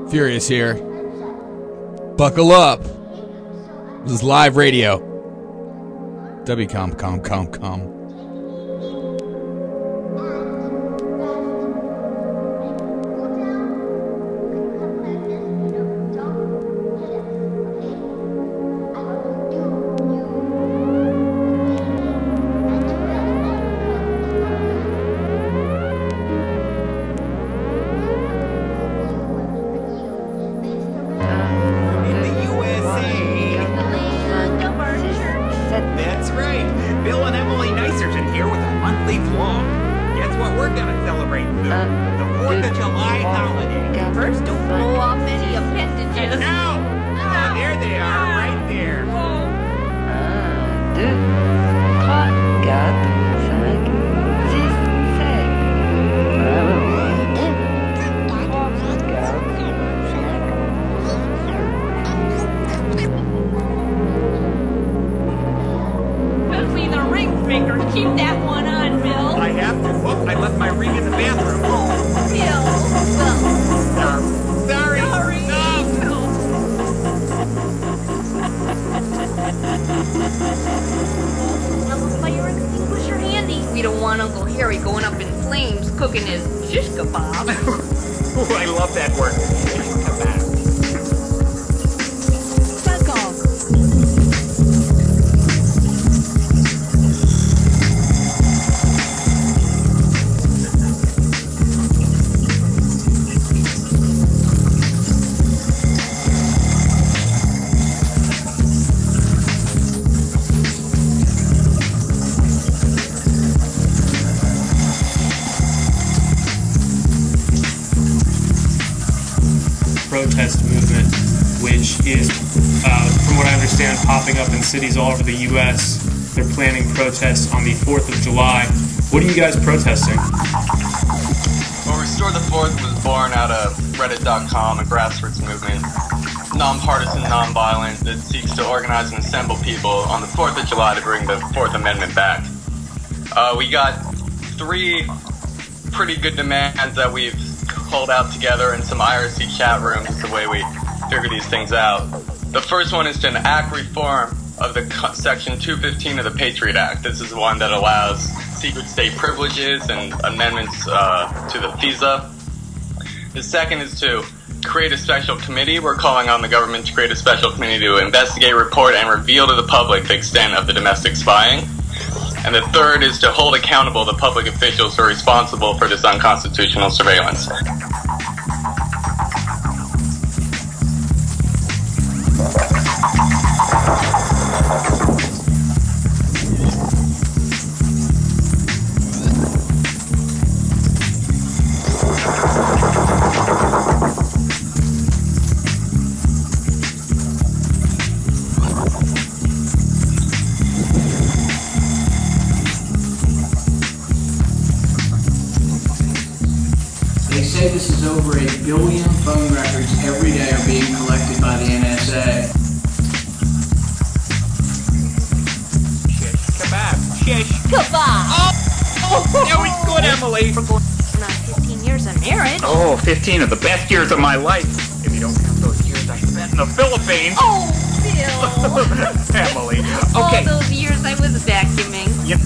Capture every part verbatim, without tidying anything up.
Furious here. Buckle up. This is live radio. W COM, com, com, com. Popping up in cities all over the U S They're planning protests on the fourth of July. What are you guys protesting? Well, Restore the Fourth was born out of Reddit dot com, a grassroots movement, nonpartisan, nonviolent, that seeks to organize and assemble people on the fourth of July to bring the Fourth Amendment back. Uh, we got three pretty good demands that we've called out together in some I R C chat rooms. Is the way we figure these things out. The first one is to enact reform of the Section two fifteen of the Patriot Act. This is one that allows secret state privileges and amendments uh, to the FISA. The second is to create a special committee. We're calling on the government to create a special committee to investigate, report, and reveal to the public the extent of the domestic spying. And the third is to hold accountable the public officials who are responsible for this unconstitutional surveillance. This is over a billion phone records every day are being collected by the N S A. Shish kebab. Shish kebab. Oh, oh, very good, Emily. Not fifteen years of marriage. Oh, fifteen of the best years of my life. If you don't count those years I spent in the Philippines. Oh, Bill. Emily. All Okay. those years I was vacuuming. Yep.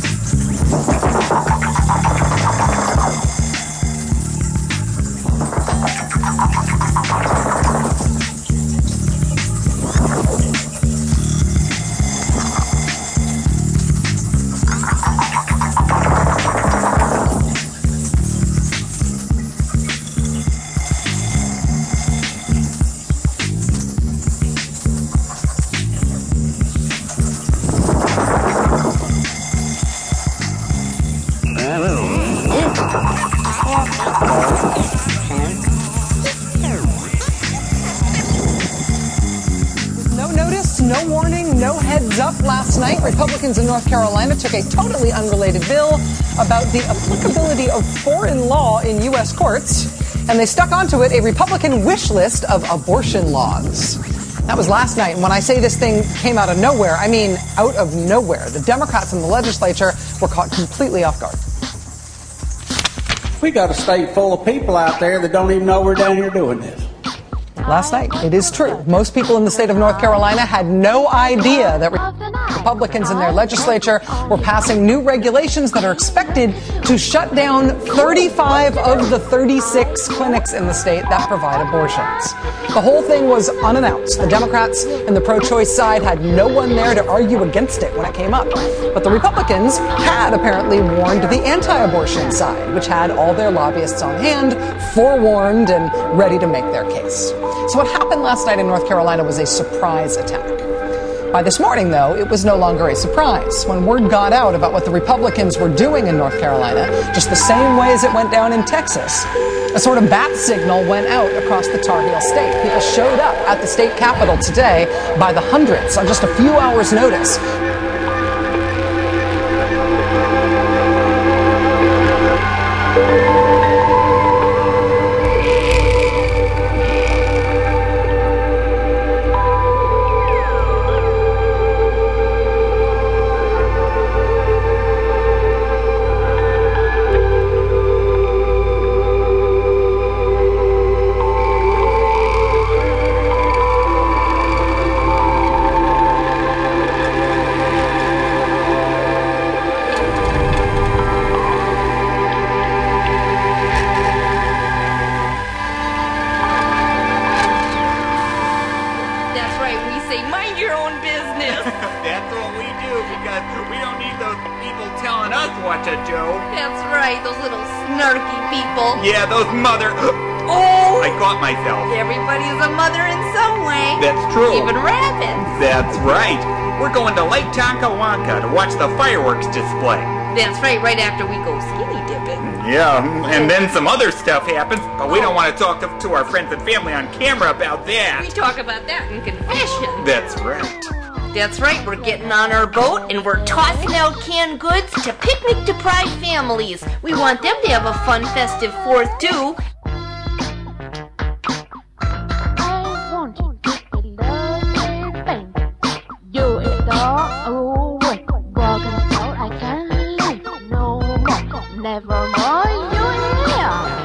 Last night, Republicans in North Carolina took a totally unrelated bill about the applicability of foreign law in U S courts, and they stuck onto it a Republican wish list of abortion laws. That was last night, and when I say this thing came out of nowhere, I mean out of nowhere. The Democrats in the legislature were caught completely off guard. We got a state full of people out there that don't even know we're down here doing this. last night. It is true. Most people in the state of North Carolina had no idea that Republicans in their legislature were passing new regulations that are expected to shut down thirty-five of the thirty-six clinics in the state that provide abortions. The whole thing was unannounced. The Democrats and the pro-choice side had no one there to argue against it when it came up. But the Republicans had apparently warned the anti-abortion side, which had all their lobbyists on hand, forewarned and ready to make their case. So what happened last night in North Carolina was a surprise attack. By this morning, though, it was no longer a surprise. When word got out about what the Republicans were doing in North Carolina, just the same way as it went down in Texas, a sort of bat signal went out across the Tar Heel state. People showed up at the state capitol today by the hundreds on just a few hours' notice. Yeah, those mother... Oh! I caught myself. Everybody's a mother in some way. That's true. Even rabbits. That's right. We're going to Lake Tonkawanka to watch the fireworks display. That's right, right after we go skinny dipping. Yeah, and then some other stuff happens, but we don't want to talk to, to our friends and family on camera about that. We talk about that in confession. That's right. That's right, we're getting on our boat and we're tossing out canned goods to picnic-deprived families. We want them to have a fun, festive fourth, too. I want to be lovely, baby. You adore away. Walking out, I can't leave no more. Never more, you here.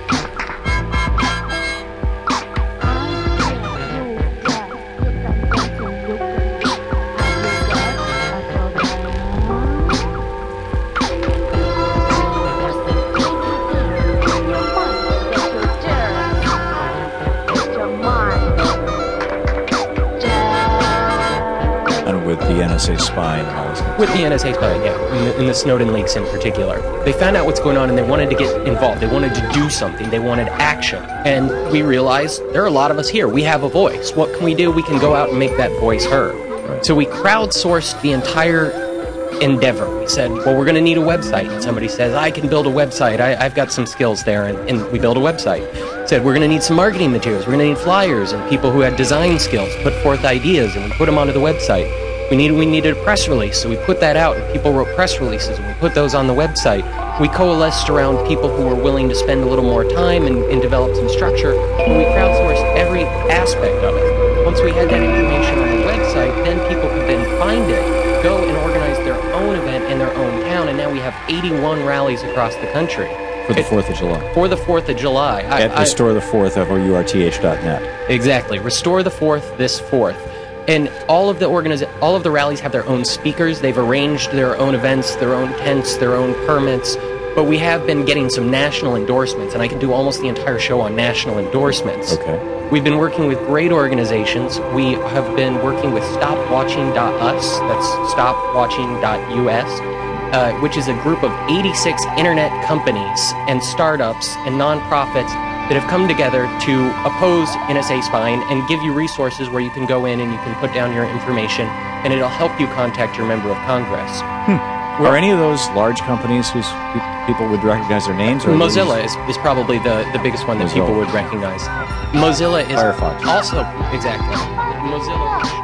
With the N S A spy and all this. With the N S A spy, yeah, in the, in the Snowden leaks in particular. They found out what's going on and they wanted to get involved. They wanted to do something. They wanted action. And we realized there are a lot of us here. We have a voice. What can we do? We can go out and make that voice heard. Right. So we crowdsourced the entire endeavor. We said, well, we're going to need a website. And somebody says, I can build a website. I, I've got some skills there. And, and we built a website. Said, we're going to need some marketing materials. We're going to need flyers and people who had design skills, put forth ideas, and we put them onto the website. We needed, we needed a press release, so we put that out, and people wrote press releases, and we put those on the website. We coalesced around people who were willing to spend a little more time and, and develop some structure, and we crowdsourced every aspect of it. Once we had that information on the website, then people could then find it, go and organize their own event in their own town, and now we have eighty-one rallies across the country. For the fourth of July. For the fourth of July. At I, Restore the Fourth, F O U R T H dot net. Exactly. Restore the Fourth this fourth. And all of the organiza- all of the rallies have their own speakers. They've arranged their own events, their own tents, their own permits. But we have been getting some national endorsements, and I can do almost the entire show on national endorsements. Okay. We've been working with great organizations. We have been working with stop watching dot u s, that's stop watching dot u s, uh, which is a group of eighty-six internet companies and startups and nonprofits that have come together to oppose N S A spying and give you resources where you can go in and you can put down your information, and it'll help you contact your member of Congress. Hmm. Are any of those large companies whose people would recognize their names? Or Mozilla is, is probably the, the biggest one that Mozilla. people would recognize. Mozilla is Firefox. Also, exactly. Mozilla.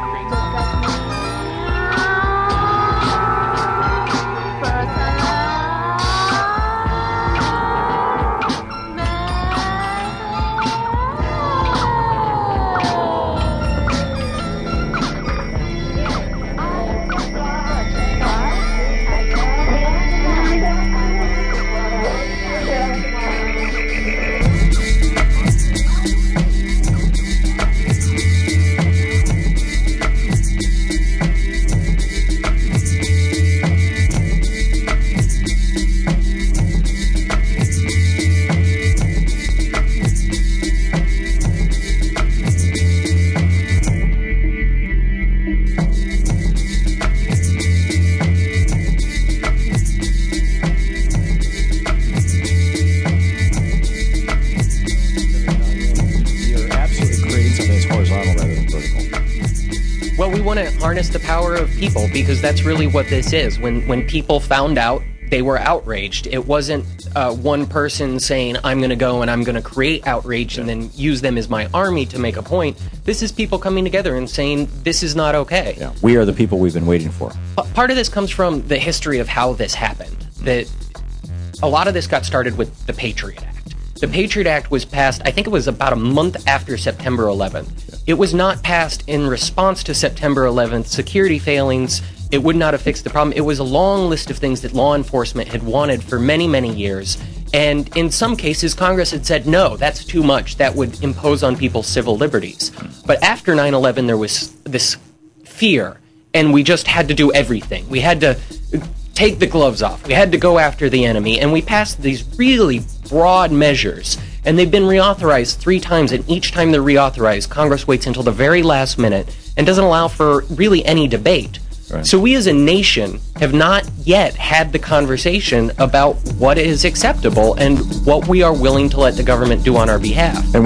harness the power of people, because that's really what this is. When when people found out, they were outraged. It wasn't uh, one person saying, I'm going to go and I'm going to create outrage and then use them as my army to make a point. This is people coming together and saying, this is not okay. Yeah, we are the people we've been waiting for. Part of this comes from the history of how this happened. That a lot of this got started with the Patriot Act. The Patriot Act was passed, I think it was about a month after September eleventh. Yeah. It was not passed in response to September eleventh security failings. It would not have fixed the problem. It was a long list of things that law enforcement had wanted for many, many years. And in some cases, Congress had said, no, that's too much. That would impose on people's civil liberties. But after nine eleven, there was this fear, and we just had to do everything. We had to take the gloves off. We had to go after the enemy. And we passed these really broad measures. And they've been reauthorized three times. And each time they're reauthorized, Congress waits until the very last minute and doesn't allow for really any debate. Right. So we as a nation have not yet had the conversation about what is acceptable and what we are willing to let the government do on our behalf. And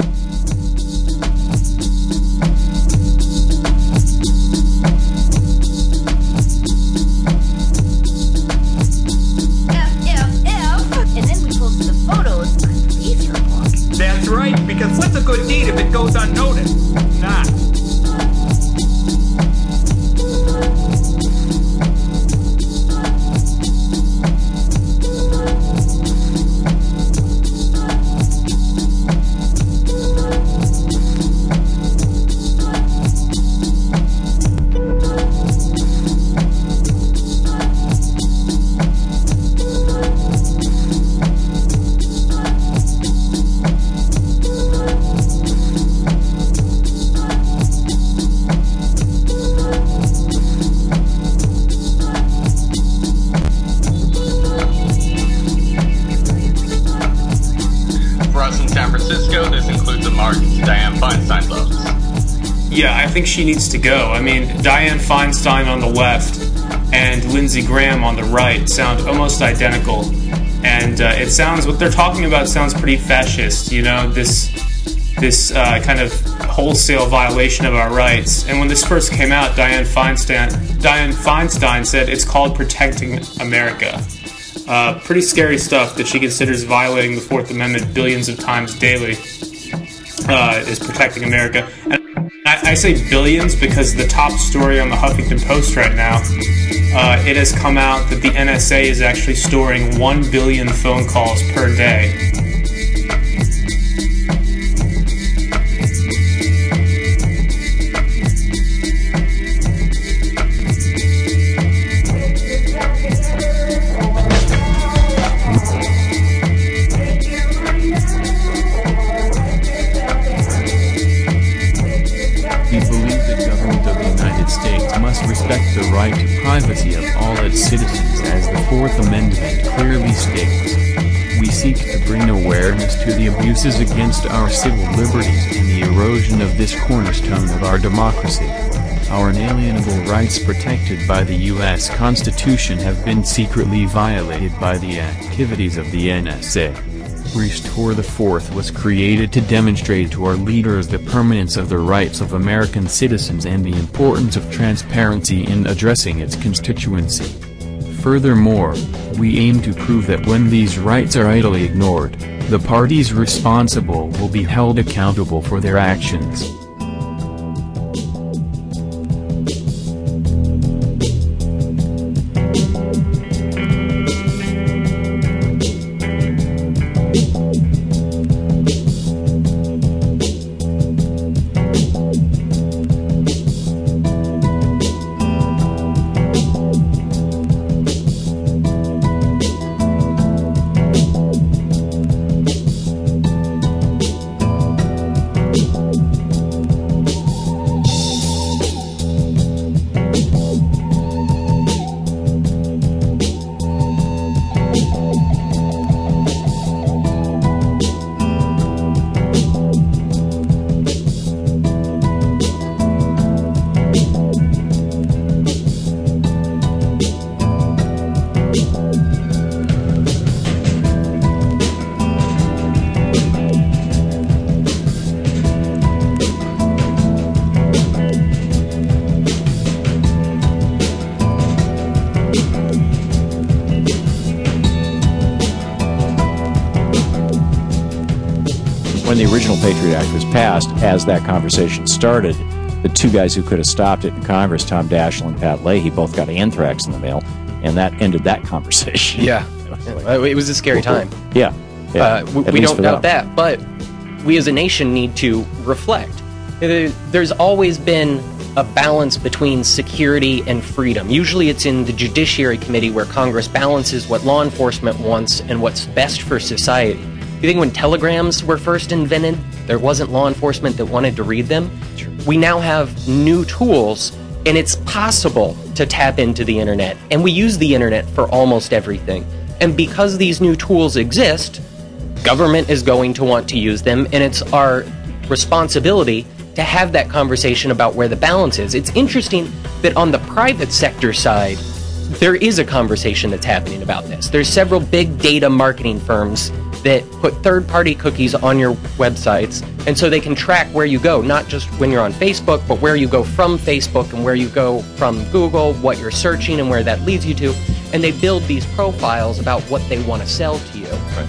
That's right, because what's a good deed if it goes unnoticed? Nah. Yeah, I think she needs to go. I mean, Dianne Feinstein on the left and Lindsey Graham on the right sound almost identical. And uh, it sounds, what they're talking about sounds pretty fascist, you know, this this uh, kind of wholesale violation of our rights. And when this first came out, Dianne Feinstein, Dianne Feinstein said it's called protecting America. Uh, pretty scary stuff that she considers violating the Fourth Amendment billions of times daily uh, is protecting America. And I, I say billions because the top story on the Huffington Post right now, uh, it has come out that the N S A is actually storing one billion phone calls per day. Respect the right to privacy of all its citizens, as the Fourth Amendment clearly states. We seek to bring awareness to the abuses against our civil liberties and the erosion of this cornerstone of our democracy. Our inalienable rights protected by the U S Constitution have been secretly violated by the activities of the N S A. Restore the Fourth was created to demonstrate to our leaders the permanence of the rights of American citizens and the importance of transparency in addressing its constituency. Furthermore, we aim to prove that when these rights are idly ignored, the parties responsible will be held accountable for their actions. when the original Patriot Act was passed, as that conversation started, the two guys who could have stopped it in Congress, Tom Daschle and Pat Leahy, both got anthrax in the mail, and that ended that conversation. Yeah. It was a scary time. Yeah. yeah. Uh, we we don't doubt that, but we as a nation need to reflect. There's always been a balance between security and freedom. Usually it's in the Judiciary Committee where Congress balances what law enforcement wants and what's best for society. You think when telegrams were first invented, there wasn't law enforcement that wanted to read them? Sure. We now have new tools, and it's possible to tap into the internet, and we use the internet for almost everything. And because these new tools exist, government is going to want to use them, and it's our responsibility to have that conversation about where the balance is. It's interesting that on the private sector side, there is a conversation that's happening about this. There's several big data marketing firms that put third-party cookies on your websites, and so they can track where you go, not just when you're on Facebook, but where you go from Facebook and where you go from Google, what you're searching and where that leads you to, and they build these profiles about what they want to sell to you. Right.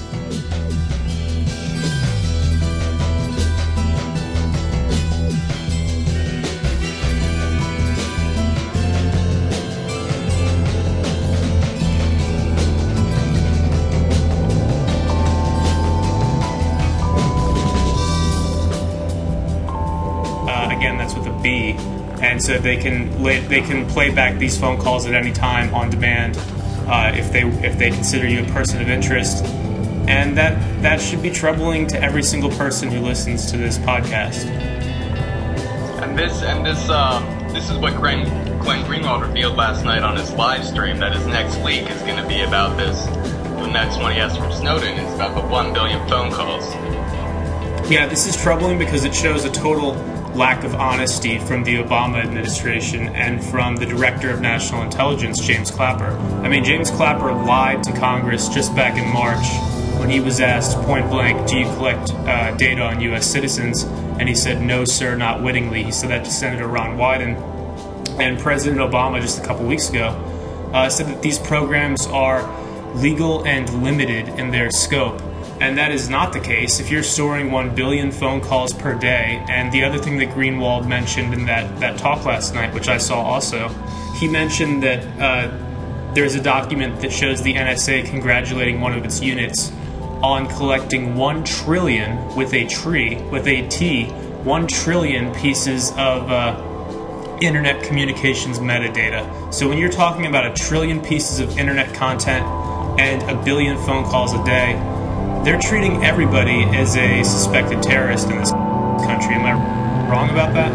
B, and so they can they can play back these phone calls at any time on demand uh, if they if they consider you a person of interest, and that that should be troubling to every single person who listens to this podcast. And this and this uh, this is what Glenn Glenn Greenwald revealed last night on his live stream, that his next leak is going to be about this. The next one he has from Snowden is about the one billion phone calls. Yeah, this is troubling because it shows a total lack of honesty from the Obama administration and from the Director of National Intelligence, James Clapper. I mean, James Clapper lied to Congress just back in March when he was asked point blank, do you collect uh, data on U S citizens? And he said, no, sir, not wittingly. He said that to Senator Ron Wyden. And President Obama, just a couple weeks ago, uh, said that these programs are legal and limited in their scope. And that is not the case. If you're storing one billion phone calls per day, and the other thing that Greenwald mentioned in that, that talk last night, which I saw also, he mentioned that uh, there's a document that shows the N S A congratulating one of its units on collecting one trillion, with a tree, with a T, one trillion pieces of uh, internet communications metadata. So when you're talking about a trillion pieces of internet content and a billion phone calls a day, they're treating everybody as a suspected terrorist in this country. Am I wrong about that?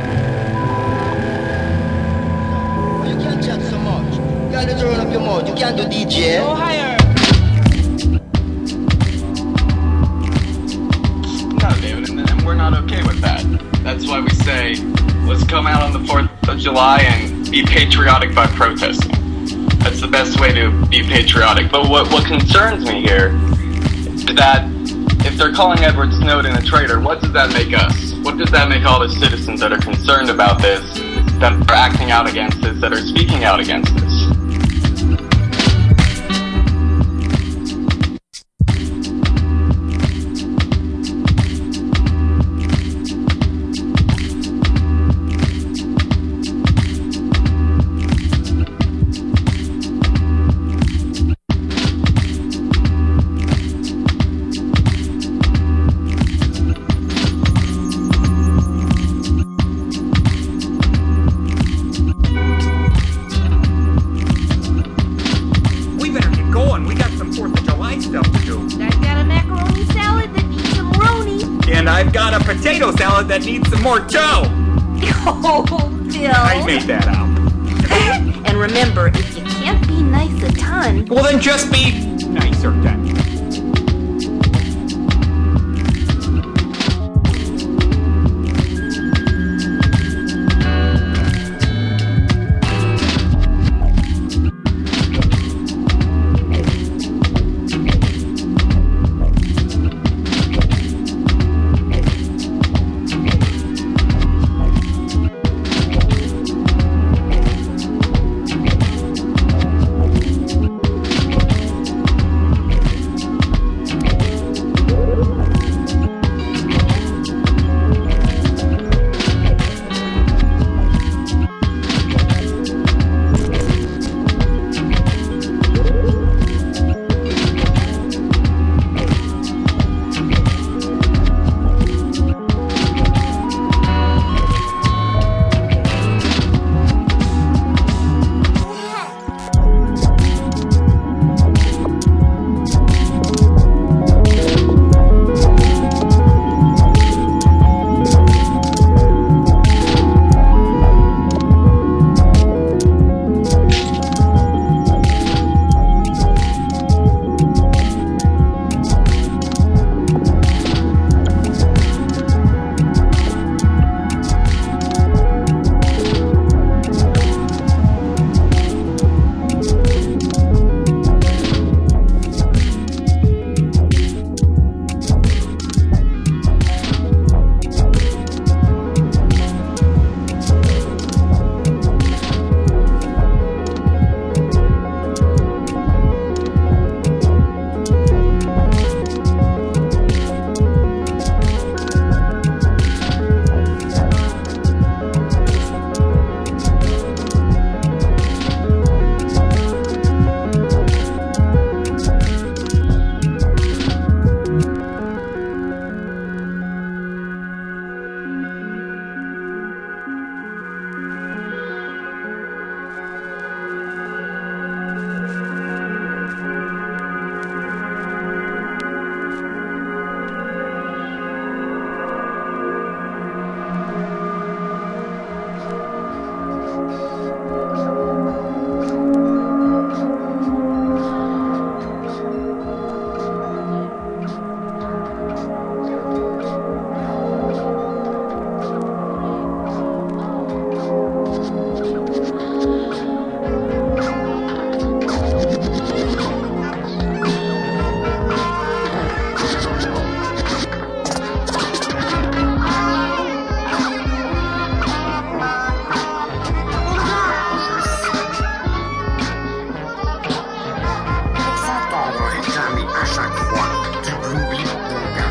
You can't chat so much. You gotta turn up your mode. You can't do D J. Go higher. No, David, and, and we're not okay with that. That's why we say, let's come out on the fourth of July and be patriotic by protesting. That's the best way to be patriotic. But what, what concerns me here, that if they're calling Edward Snowden a traitor, what does that make us? What does that make all the citizens that are concerned about this, that are acting out against this, that are speaking out against this? That needs some more dough. Oh, Bill. I made that out. And remember, if you can't be nice a ton, well, then just be nicer then. à chaque fois tu m'oublies, mon gars.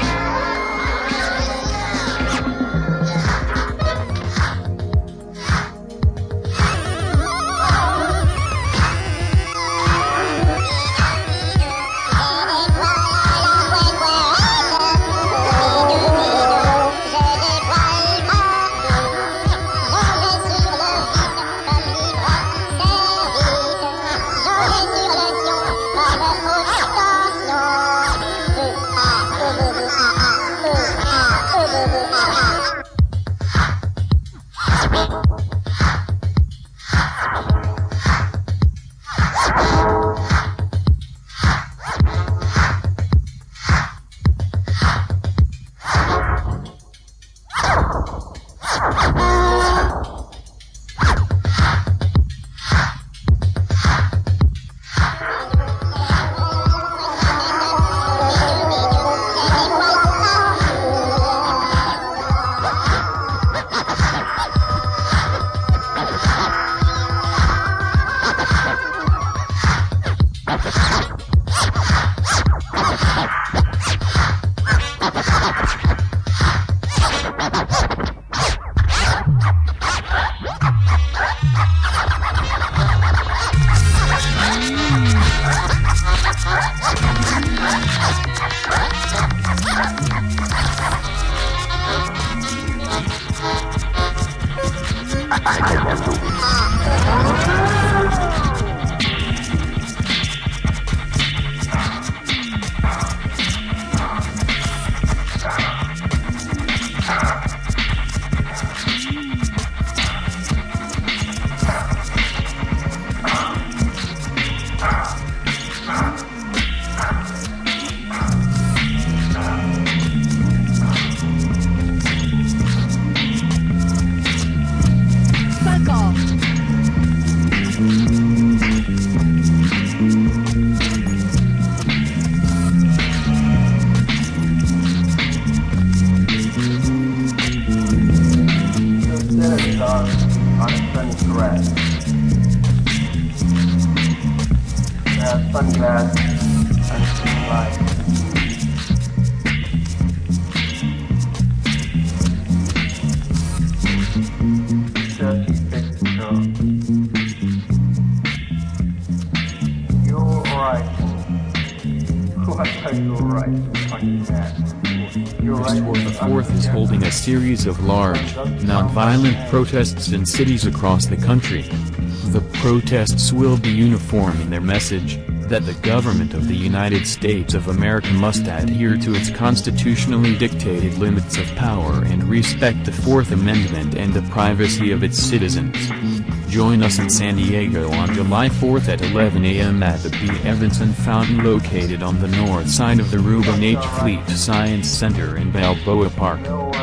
Series of large, nonviolent protests in cities across the country. The protests will be uniform in their message, that the government of the United States of America must adhere to its constitutionally dictated limits of power and respect the Fourth Amendment and the privacy of its citizens. Join us in San Diego on July fourth at eleven a m at the B. Evanson Fountain located on the north side of the Reuben H. Fleet Science Center in Balboa Park.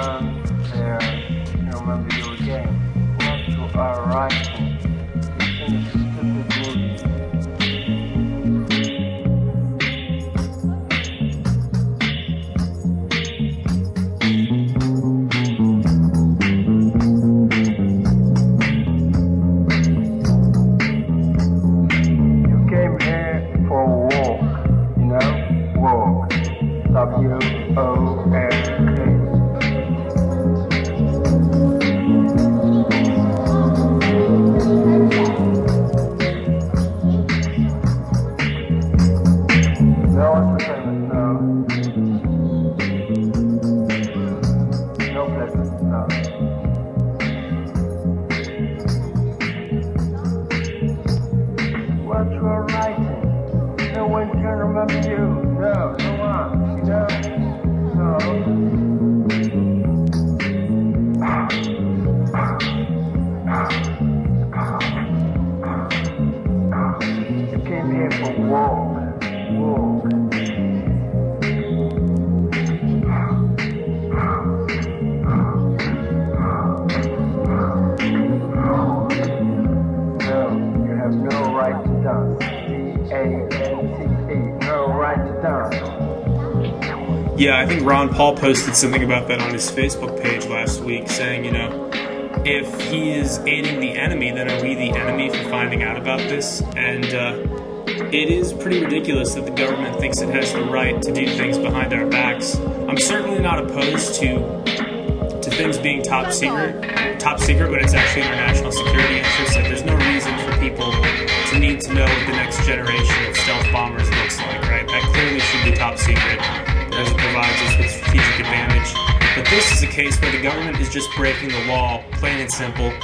Yeah, I think Ron Paul posted something about that on his Facebook page last week, saying, you know, if he is aiding the enemy, then are we the enemy for finding out about this? And uh, it is pretty ridiculous that the government thinks it has the right to do things behind our backs. I'm certainly not opposed to to things being top secret, top secret, but it's actually in our national security interest. Like, there's no reason for people to need to know what the next generation of stealth bombers looks like, right? That clearly should be top secret, as it provides us with strategic advantage. But this is a case where the government is just breaking the law, plain and simple.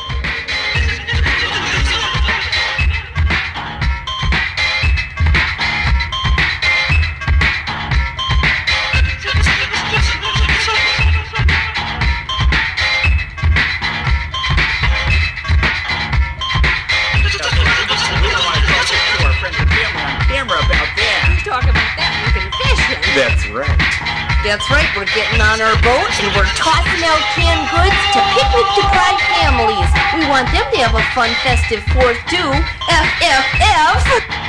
That's right. That's right, we're getting on our boat and we're tossing out canned goods to picnic-deprived families. We want them to have a fun, festive fourth too. F F F!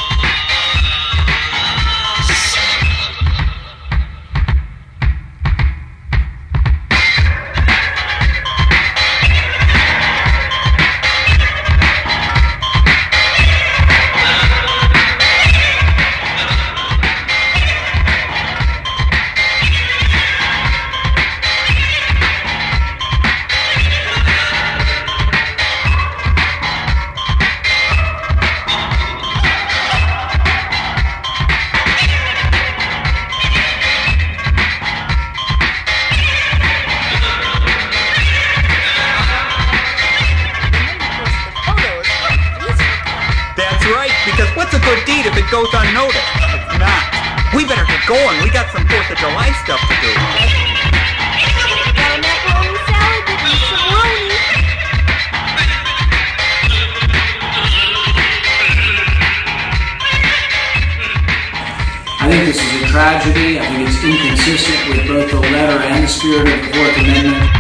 Goes unnoticed. It's not. We better get going. We got some fourth of July stuff to do. Got a macaroni salad with some roni. I think this is a tragedy. I think it's inconsistent with both the letter and the spirit of the Fourth Amendment.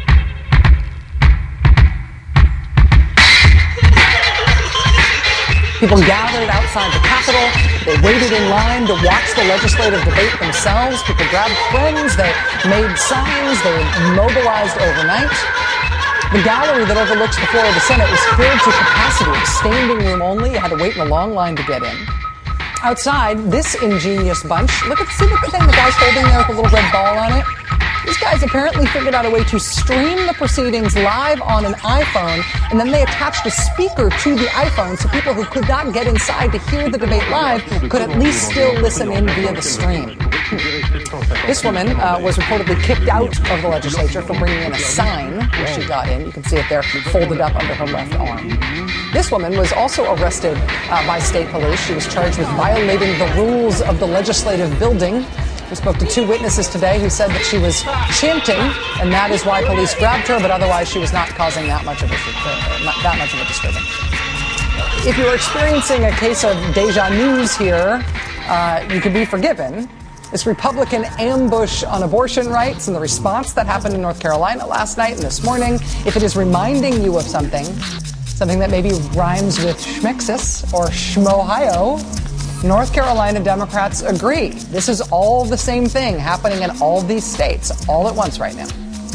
People gathered outside the Capitol. They waited in line to watch the legislative debate themselves. People grabbed friends. They made signs. They mobilized overnight. The gallery that overlooks the floor of the Senate was filled to capacity. It was standing room only. You had to wait in a long line to get in. Outside, this ingenious bunch, look at, see the thing the guy's holding there with a little red ball on it? These guys apparently figured out a way to stream the proceedings live on an iPhone, and then they attached a speaker to the iPhone so people who could not get inside to hear the debate live could at least still listen in via the stream. This woman uh, was reportedly kicked out of the legislature for bringing in a sign when she got in. You can see it there folded up under her left arm. This woman was also arrested uh, by state police. She was charged with violating the rules of the legislative building. We spoke to two witnesses today who said that she was chanting, and that is why police grabbed her, but otherwise she was not causing that much of a, uh, that much of a disturbance. If you're experiencing a case of deja news here, uh, you could be forgiven. This Republican ambush on abortion rights and the response that happened in North Carolina last night and this morning, if it is reminding you of something, something that maybe rhymes with Schmexis or Schmohio, North Carolina Democrats agree. This is all the same thing happening in all these states all at once right now.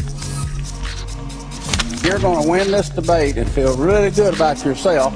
You're going to win this debate and feel really good about yourself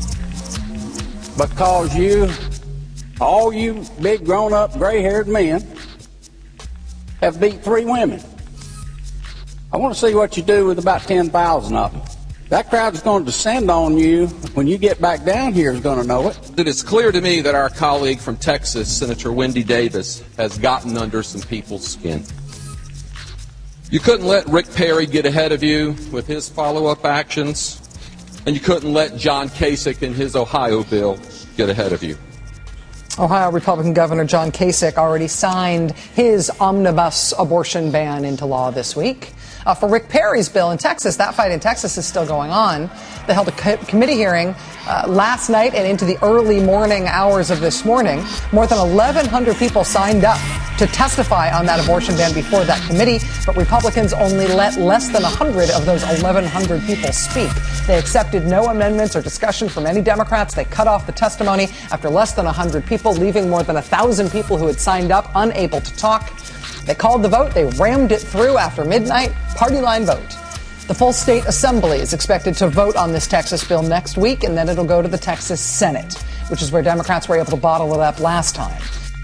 because you, all you big grown-up gray-haired men, have beat three women. I want to see what you do with about ten thousand of them. That crowd's going to descend on you when you get back down here is going to know it. It is clear to me that our colleague from Texas, Senator Wendy Davis, has gotten under some people's skin. You couldn't let Rick Perry get ahead of you with his follow-up actions, and you couldn't let John Kasich and his Ohio bill get ahead of you. Ohio Republican Governor John Kasich already signed his omnibus abortion ban into law this week. Uh, for Rick Perry's bill in Texas, that fight in Texas is still going on. They held a co- committee hearing uh, last night and into the early morning hours of this morning. More than eleven hundred people signed up to testify on that abortion ban before that committee, but Republicans only let less than one hundred of those eleven hundred people speak. They accepted no amendments or discussion from any Democrats. They cut off the testimony after less than one hundred people, leaving more than one thousand people who had signed up unable to talk. They called the vote. They rammed it through after midnight. Party line vote. The full state assembly is expected to vote on this Texas bill next week, and then it'll go to the Texas Senate. which is where Democrats were able to bottle it up last time.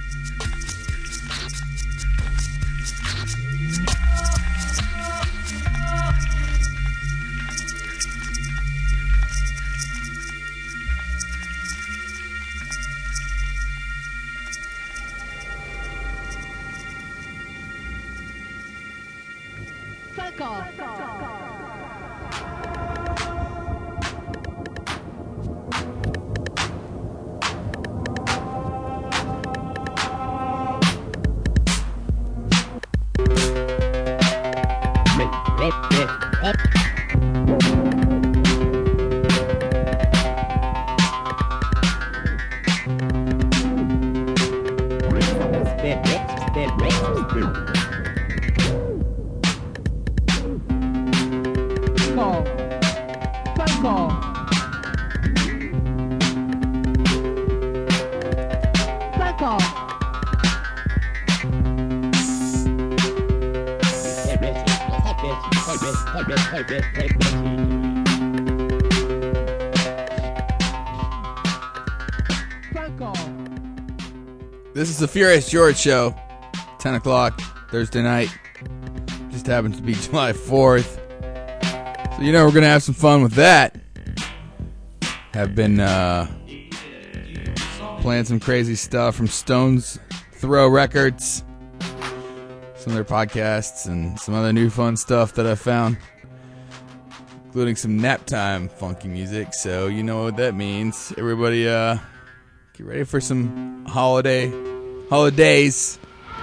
This is the Furious George Show, ten o'clock Thursday night. Just happens to be July fourth. So you know we're going to have some fun with that. Have been uh, playing some crazy stuff from Stone's Throw Records, some of their podcasts, and some other new fun stuff that I found, including some nap time funky music. So you know what that means. Everybody uh, get ready for some holiday holidays.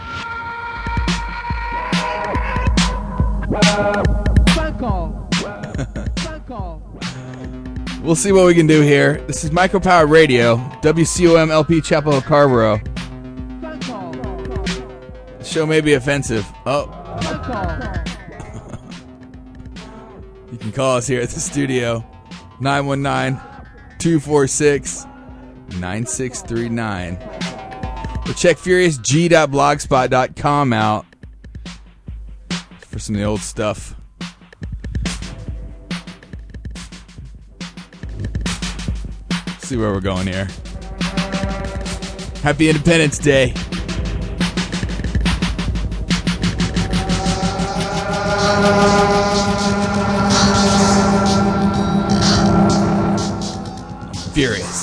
We'll see what we can do here. This is Micropower Radio, W C O M L P Chapel Hill Carrboro. The show may be offensive. Oh. You can call us here at the studio, nine one nine, two four six, nine six three nine. Or check furious g dot blogspot dot com out for some of the old stuff. See where we're going here. Happy Independence Day. Furious.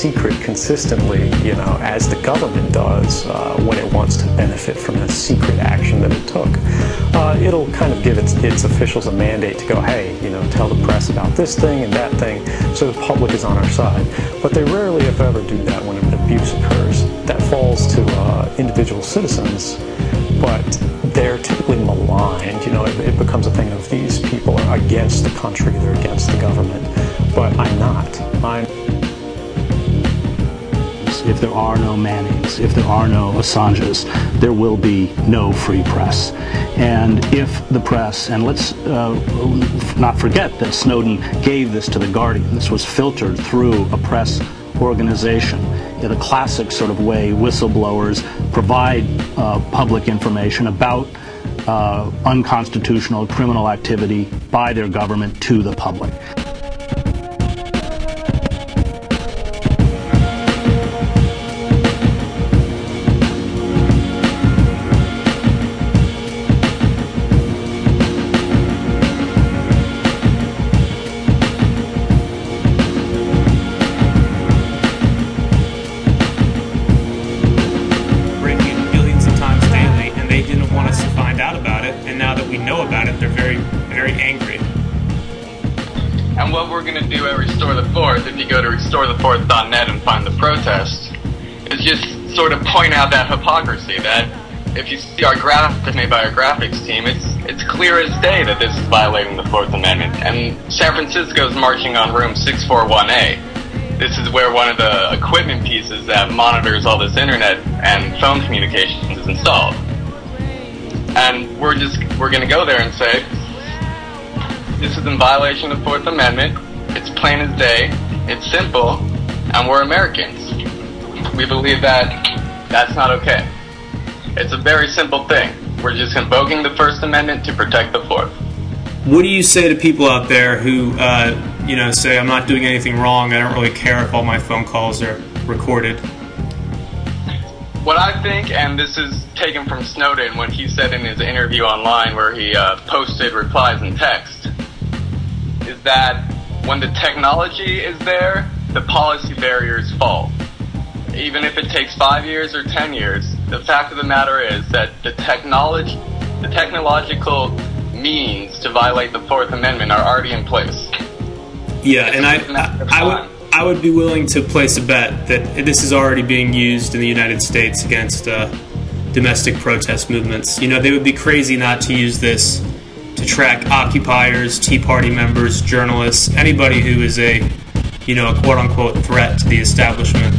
secret consistently, you know, as the government does uh, when it wants to benefit from a secret action that it took. Uh, it'll kind of give its, its officials a mandate to go, hey, you know, tell the press about this thing and that thing, so the public is on our side. But they rarely, if ever, do that when an abuse occurs. That falls to uh, individual citizens, but they're typically maligned. You know, it, it becomes a thing of these people are against the country, they're against the government. But I'm not. I'm. If there are no Mannings, if there are no Assanges, there will be no free press. And if the press, and let's uh, not forget that Snowden gave this to The Guardian. This was filtered through a press organization. In a classic sort of way, whistleblowers provide uh, public information about uh, unconstitutional criminal activity by their government to the public. And what we're going to do at Restore the Fourth, if you go to restore the fourth dot net and find the protest, is just sort of point out that hypocrisy, that if you see our graphics made by our graphics team, it's it's clear as day that this is violating the Fourth Amendment. And San Francisco's marching on room six forty-one A. This is where one of the equipment pieces that monitors all this internet and phone communications is installed. And we're just, we're going to go there and say, this is in violation of the Fourth Amendment, it's plain as day, it's simple, and we're Americans. We believe that that's not okay. It's a very simple thing. We're just invoking the First Amendment to protect the Fourth. What do you say to people out there who, uh, you know, say, I'm not doing anything wrong, I don't really care if all my phone calls are recorded? What I think, and this is taken from Snowden when he said in his interview online where he uh, posted replies in text, is that when the technology is there, the policy barriers fall. Even if it takes five years or ten years, the fact of the matter is that the technology, the technological means to violate the Fourth Amendment are already in place. Yeah, and I, I, I would I would be willing to place a bet that this is already being used in the United States against uh, domestic protest movements. You know, they would be crazy not to use this to track occupiers, Tea Party members, journalists, anybody who is a, you know, a quote-unquote threat to the establishment.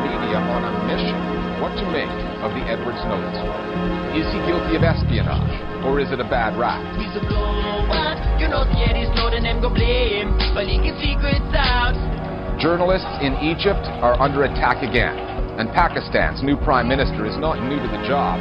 Of the Edward Snowden story. Is he guilty of espionage? or is it a bad rap? You know, Eddie Snowden and go blame, but leaking secrets out. Journalists in Egypt are under attack again, and Pakistan's new prime minister is not new to the job.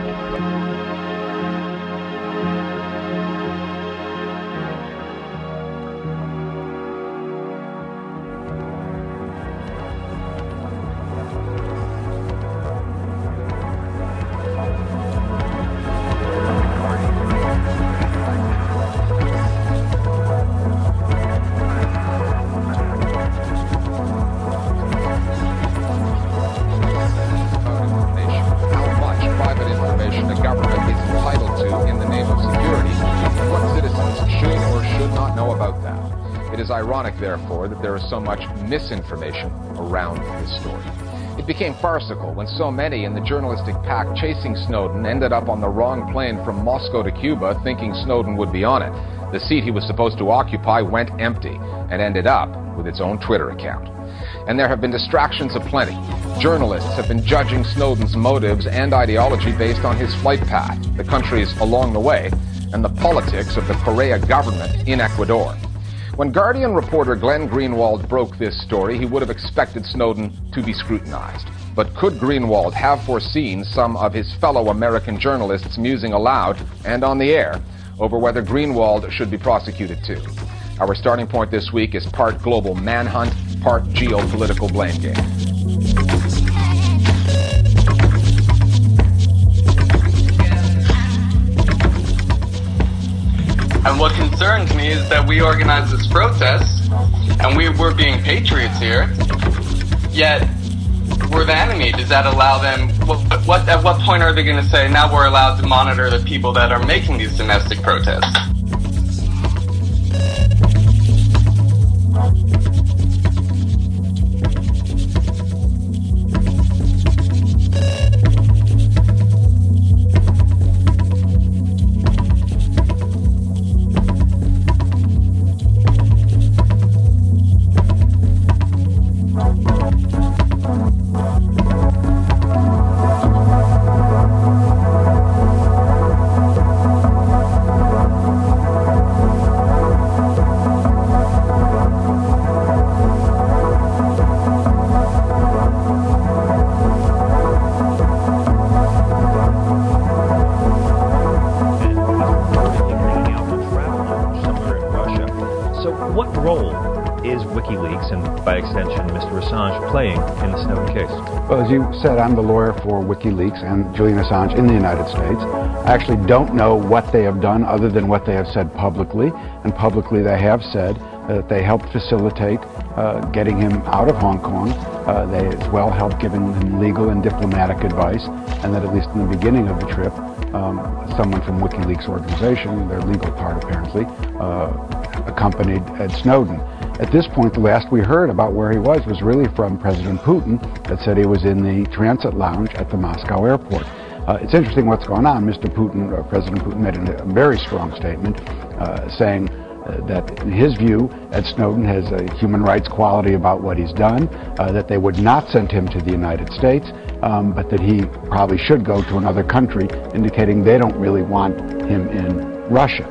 Ironic, therefore, that there is so much misinformation around this story. It became farcical when so many in the journalistic pack chasing Snowden ended up on the wrong plane from Moscow to Cuba thinking Snowden would be on it. The seat he was supposed to occupy went empty and ended up with its own Twitter account. And there have been distractions aplenty. Journalists have been judging Snowden's motives and ideology based on his flight path, the countries along the way, and the politics of the Correa government in Ecuador. When Guardian reporter Glenn Greenwald broke this story, he would have expected Snowden to be scrutinized. But could Greenwald have foreseen some of his fellow American journalists musing aloud and on the air over whether Greenwald should be prosecuted too? Our starting point this week is part global manhunt, part geopolitical blame game. And what concerns me is that we organized this protest, and we were being patriots here, yet we're the enemy. Does that allow them, what, what, at what point are they going to say, now we're allowed to monitor the people that are making these domestic protests? Playing in the Snowden case? Well, as you said, I'm the lawyer for WikiLeaks and Julian Assange in the United States. I actually don't know what they have done other than what they have said publicly. And publicly they have said that they helped facilitate uh, getting him out of Hong Kong. Uh, they as well helped giving him legal and diplomatic advice. And that at least in the beginning of the trip, um, someone from WikiLeaks organization, their legal part apparently, uh, accompanied Ed Snowden. At this point, the last we heard about where he was was really from President Putin, that said he was in the transit lounge at the Moscow airport. Uh, it's interesting what's going on. Mister Putin, or President Putin, made a very strong statement uh, saying uh, that in his view, Ed Snowden has a human rights quality about what he's done, uh, that they would not send him to the United States, um, but that he probably should go to another country, indicating they don't really want him in Russia.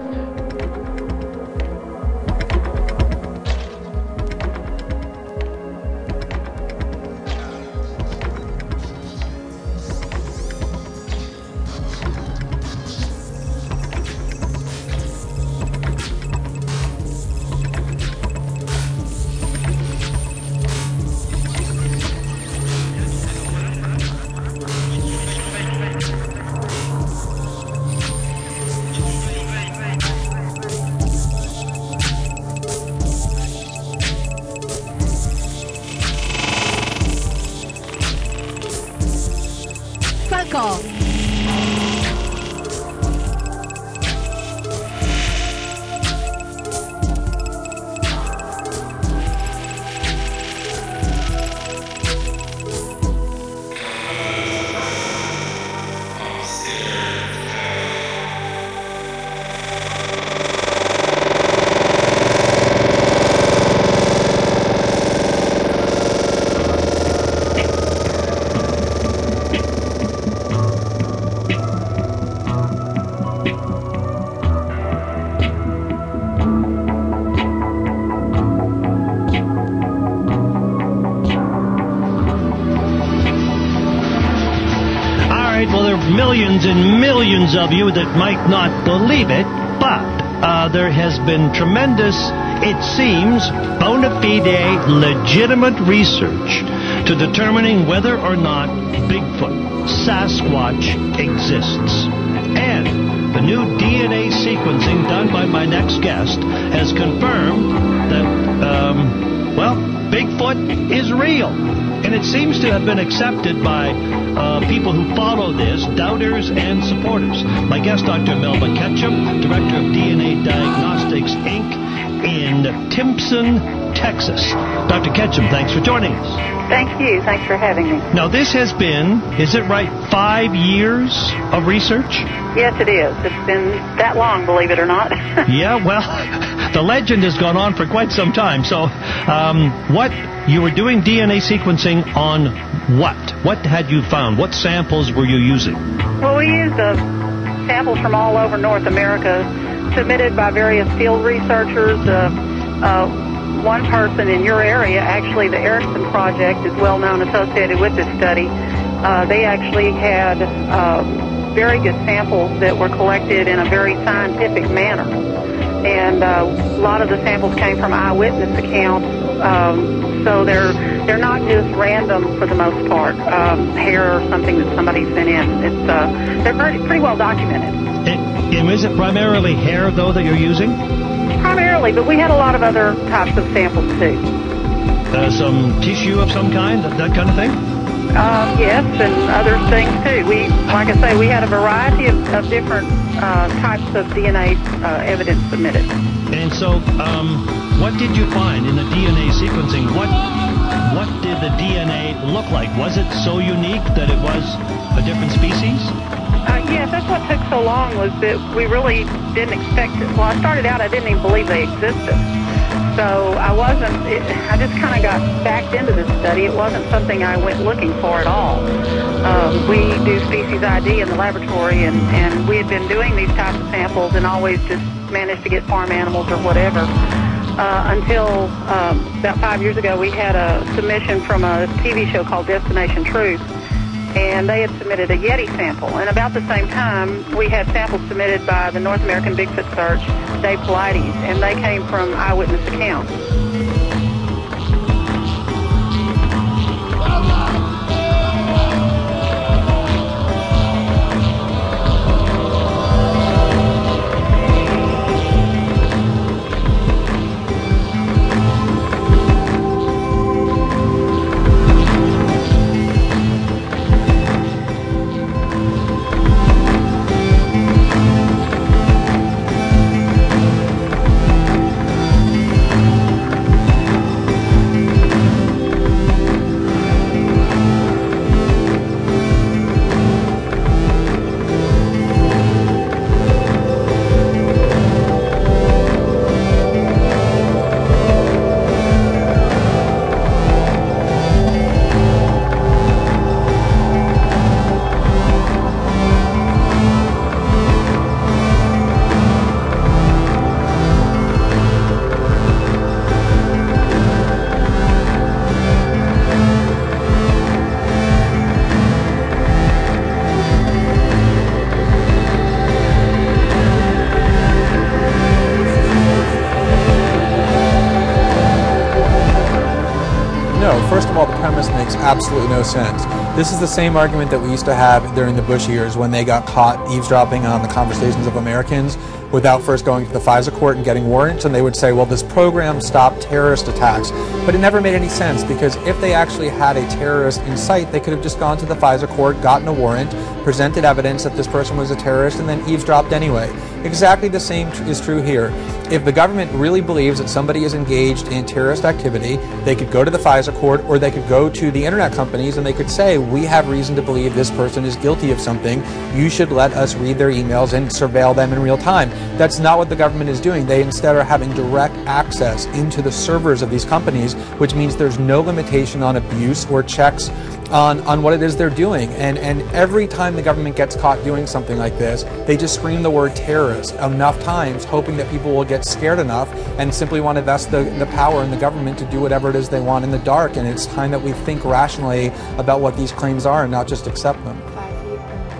right, well, there are millions and millions of you that might not believe it, but uh, there has been tremendous, it seems, bona fide, legitimate research to determining whether or not Bigfoot, Sasquatch, exists. And the new D N A sequencing done by my next guest has confirmed that, um, well, Bigfoot is real. And it seems to have been accepted by uh, people who follow this, doubters and supporters. My guest, Doctor Melba Ketchum, Director of D N A Diagnostics, Incorporated in Timpson, Texas. Doctor Ketchum, thanks for joining us. Thank you. Thanks for having me. Now, this has been, is it right, five years of research? Yes, it is. It's been that long, believe it or not. Yeah, well, the legend has gone on for quite some time. So, um, what, you were doing D N A sequencing on what? What had you found? What samples were you using? Well, we used uh, samples from all over North America, submitted by various field researchers. Uh, uh, one person in your area, actually the Erickson Project is well known associated with this study. Uh, they actually had uh, very good samples that were collected in a very scientific manner. And uh, a lot of the samples came from eyewitness accounts, um, so they're they're not just random for the most part, um, hair or something that somebody's been in. It's uh, they're pretty, pretty well documented. And, and is it primarily hair, though, that you're using? Primarily, but we had a lot of other types of samples, too. Uh, some tissue of some kind, that, that kind of thing? Um, yes, and other things, too. We, like I say, we had a variety of, of different uh, types of D N A uh, evidence submitted. And so, um, what did you find in the D N A sequencing? What, what did the D N A look like? Was it so unique that it was a different species? Uh, yes, that's what took so long, was that we really didn't expect it. Well, I started out, I didn't even believe they existed. So I wasn't, it, I just kind of got backed into this study. It wasn't something I went looking for at all. Um, we do species I D in the laboratory, and, and we had been doing these types of samples and always just managed to get farm animals or whatever. Uh, until um, about five years ago, we had a submission from a T V show called Destination Truth. And they had submitted a Yeti sample. And about the same time, we had samples submitted by the North American Bigfoot Search, Dave Paulides, and they came from eyewitness accounts. First of all, the premise makes absolutely no sense. This is the same argument that we used to have during the Bush years when they got caught eavesdropping on the conversations of Americans without first going to the FISA court and getting warrants, and they would say, well, this program stopped terrorist attacks. But it never made any sense, because if they actually had a terrorist in sight, they could have just gone to the FISA court, gotten a warrant, presented evidence that this person was a terrorist, and then eavesdropped anyway. Exactly the same is true here. If the government really believes that somebody is engaged in terrorist activity, they could go to the FISA court, or they could go to the internet companies and they could say, we have reason to believe this person is guilty of something. You should let us read their emails and surveil them in real time. That's not what the government is doing. They instead are having direct access into the servers of these companies, which means there's no limitation on abuse or checks on, on what it is they're doing. And, and every time the government gets caught doing something like this, they just scream the word terrorist enough times, hoping that people will get scared enough and simply want to vest the, the power in the government to do whatever it is they want in the dark. And it's time that we think rationally about what these claims are and not just accept them.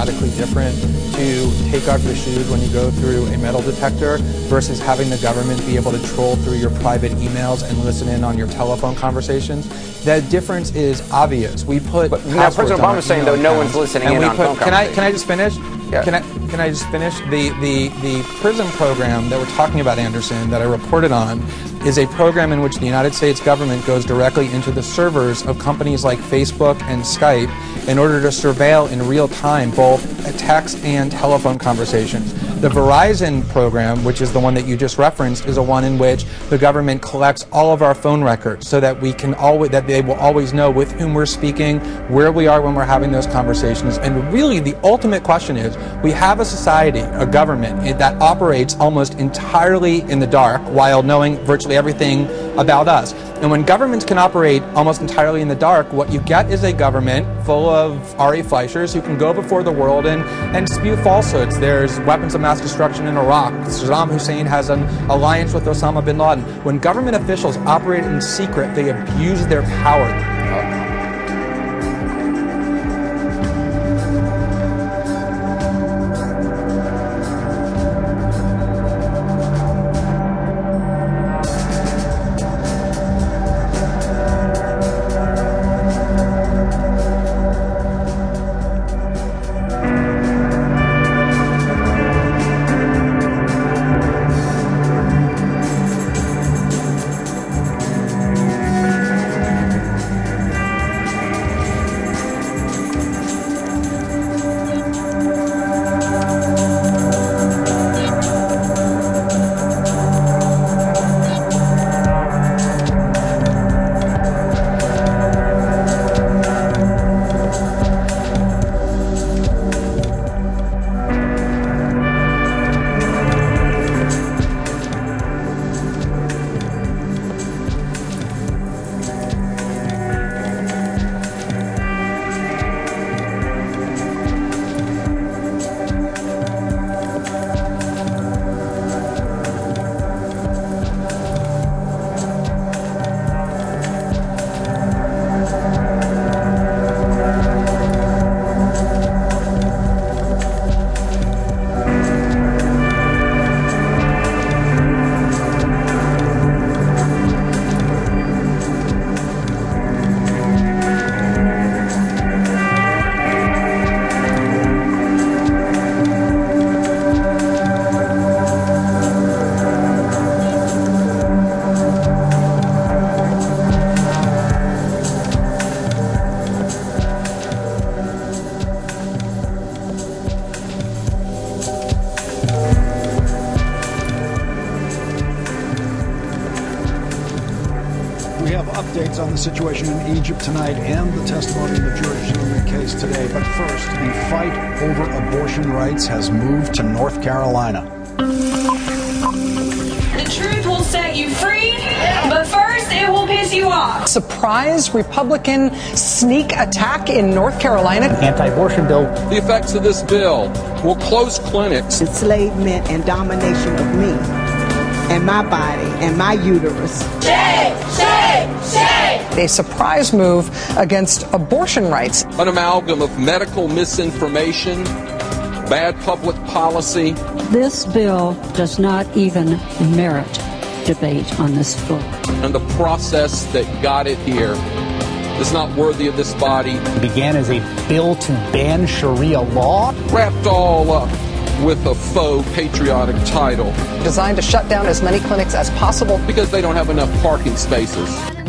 radically different to take off your shoes when you go through a metal detector versus having the government be able to troll through your private emails and listen in on your telephone conversations. The difference is obvious. We put but now President Obama is saying though no one's listening in on phone Can I can I just finish? Yeah. Can I can I just finish? The the the PRISM program that we're talking about, Anderson, that I reported on, is a program in which the United States government goes directly into the servers of companies like Facebook and Skype in order to surveil in real time both text and telephone conversations. The Verizon program, which is the one that you just referenced, is a one in which the government collects all of our phone records so that we can always that they will always know with whom we're speaking, where we are when we're having those conversations. And really the ultimate question is, we have a society, a government that operates almost entirely in the dark while knowing virtually everything about us. And when governments can operate almost entirely in the dark, what you get is a government full of Ari Fleischers who can go before the world and, and spew falsehoods. There's weapons of mass destruction in Iraq. Saddam Hussein has an alliance with Osama bin Laden. When government officials operate in secret, they abuse their power. Updates on the situation in Egypt tonight and the testimony in the George Zimmerman case today. But first, the fight over abortion rights has moved to North Carolina. The truth will set you free, but first it will piss you off. Surprise Republican sneak attack in North Carolina. Anti-abortion bill. The effects of this bill will close clinics. Enslavement and domination of me and my body and my uterus. Shame! Shame! Shame! A surprise move against abortion rights. An amalgam of medical misinformation, bad public policy. This bill does not even merit debate on this floor. And the process that got it here is not worthy of this body. It began as a bill to ban Sharia law. Wrapped all up with a faux patriotic title. Designed to shut down as many clinics as possible. Because they don't have enough parking spaces.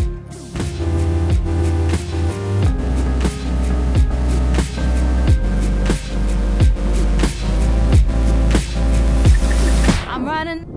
I'm running.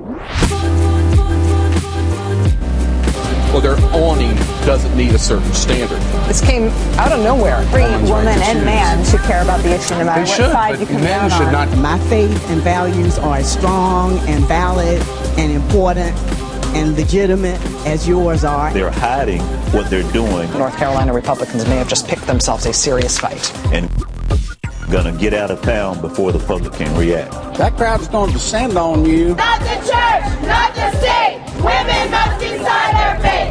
Well, their awning doesn't meet a certain standard. This came out of nowhere. Every woman right and man should care about the issue no matter they what should, side you come men down should on. not. My faith and values are as strong and valid and important and legitimate as yours are. They're hiding what they're doing. North Carolina Republicans may have just picked themselves a serious fight. And gonna get out of town before the public can react. That crowd's going to descend on you. Not the church, not the state. Women must decide their fate.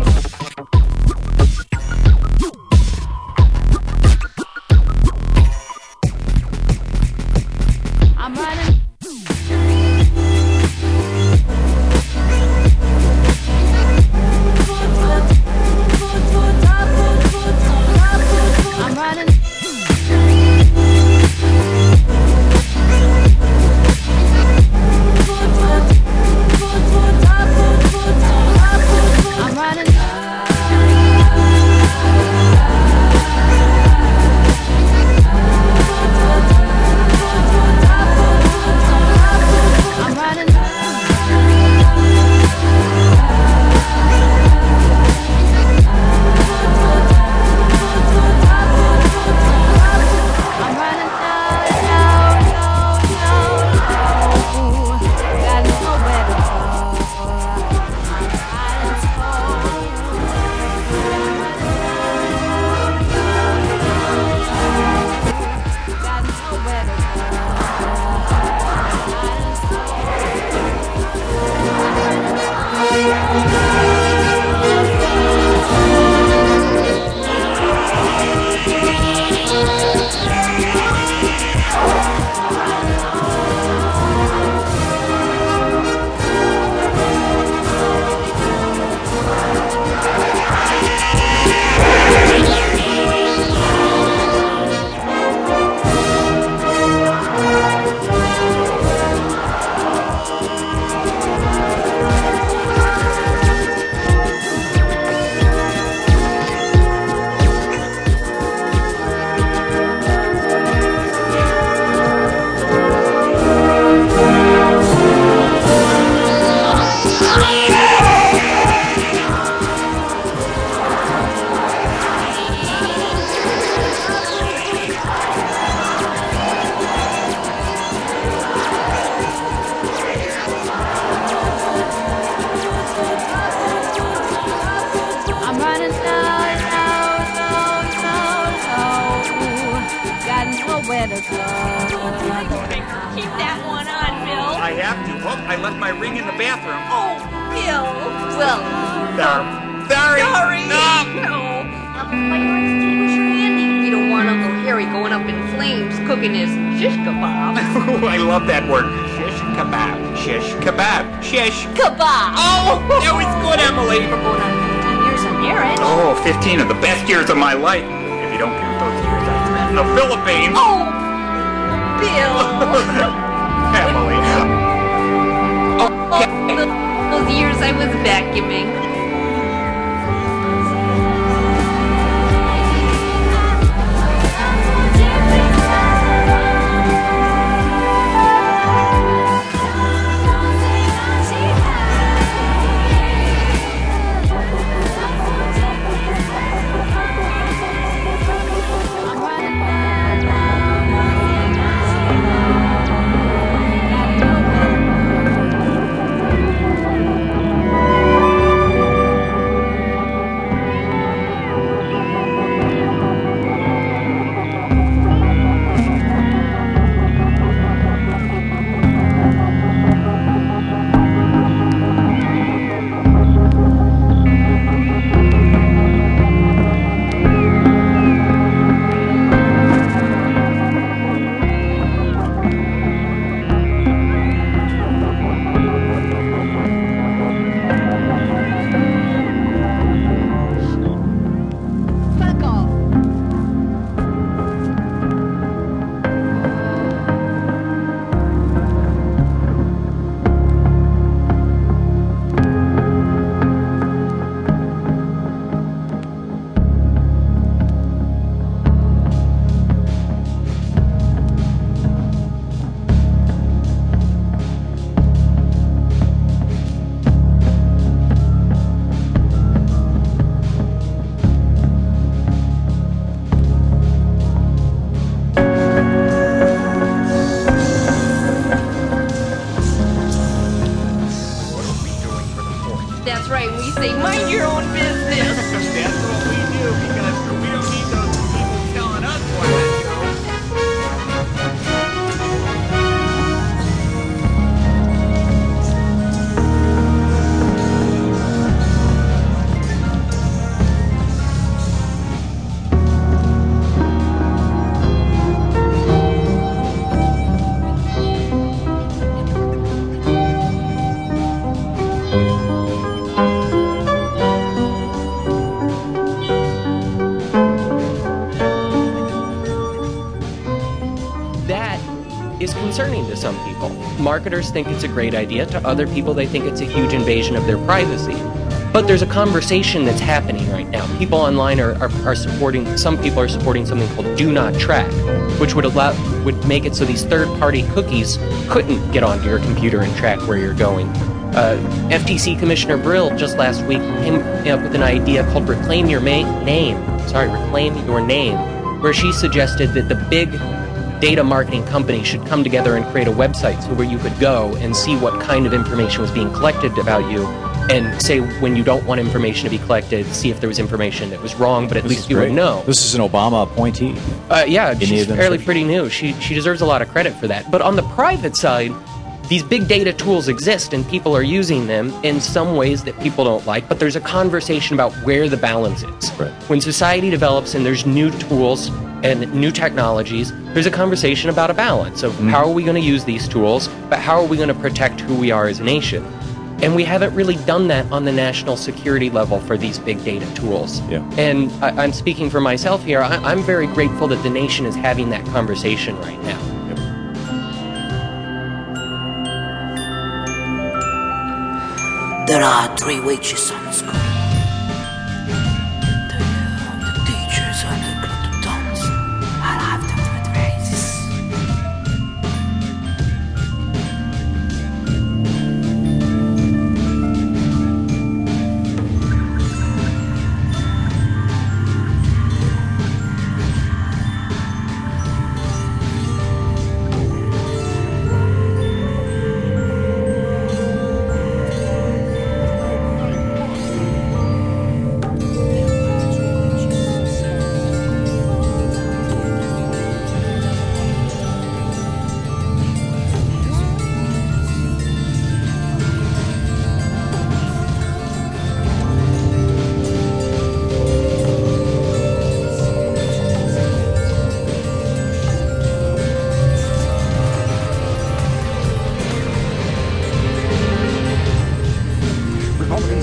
have to. Oh, I left my ring in the bathroom. Oh, Bill. Well, Sorry. Sorry. Sorry. No. Why you extinguisher handy? You don't want Uncle Harry going up in flames cooking his shish kebab. Oh, I love that word. Shish kebab. Shish kebab. Shish. Kebab. Oh, that was good, Emily. We're going on fifteen years of marriage. Oh, fifteen of the best years of my life. If you don't count those years I spent in the Philippines. Oh, Bill. Emily. Oh, those years I was vacuuming. That's right, we say mind your own business. That's what we do because we don't need those people telling us what to do. Is concerning to some people. Marketers think it's a great idea. To other people, they think it's a huge invasion of their privacy. But there's a conversation that's happening right now. People online are, are, are supporting, some people are supporting something called Do Not Track, which would allow, would make it so these third-party cookies couldn't get onto your computer and track where you're going. Uh, F T C Commissioner Brill just last week came up with an idea called Reclaim Your ma- Name. Sorry, Reclaim Your Name, where she suggested that the big data marketing company should come together and create a website so where you could go and see what kind of information was being collected about you, and say when you don't want information to be collected, see if there was information that was wrong, but at This least is you great. would know. This is an Obama appointee. Uh, yeah, In the she's event fairly that- pretty new. She she deserves a lot of credit for that. But on the private side, these big data tools exist and people are using them in some ways that people don't like, but there's a conversation about where the balance is. Right. When society develops and there's new tools and new technologies, there's a conversation about a balance of Mm. how are we going to use these tools, but how are we going to protect who we are as a nation? And we haven't really done that on the national security level for these big data tools. Yeah. And I, I'm speaking for myself here. I, I'm very grateful that the nation is having that conversation right now. There are three witches on the school. The, uh, the teachers are the glutons. I love them with races.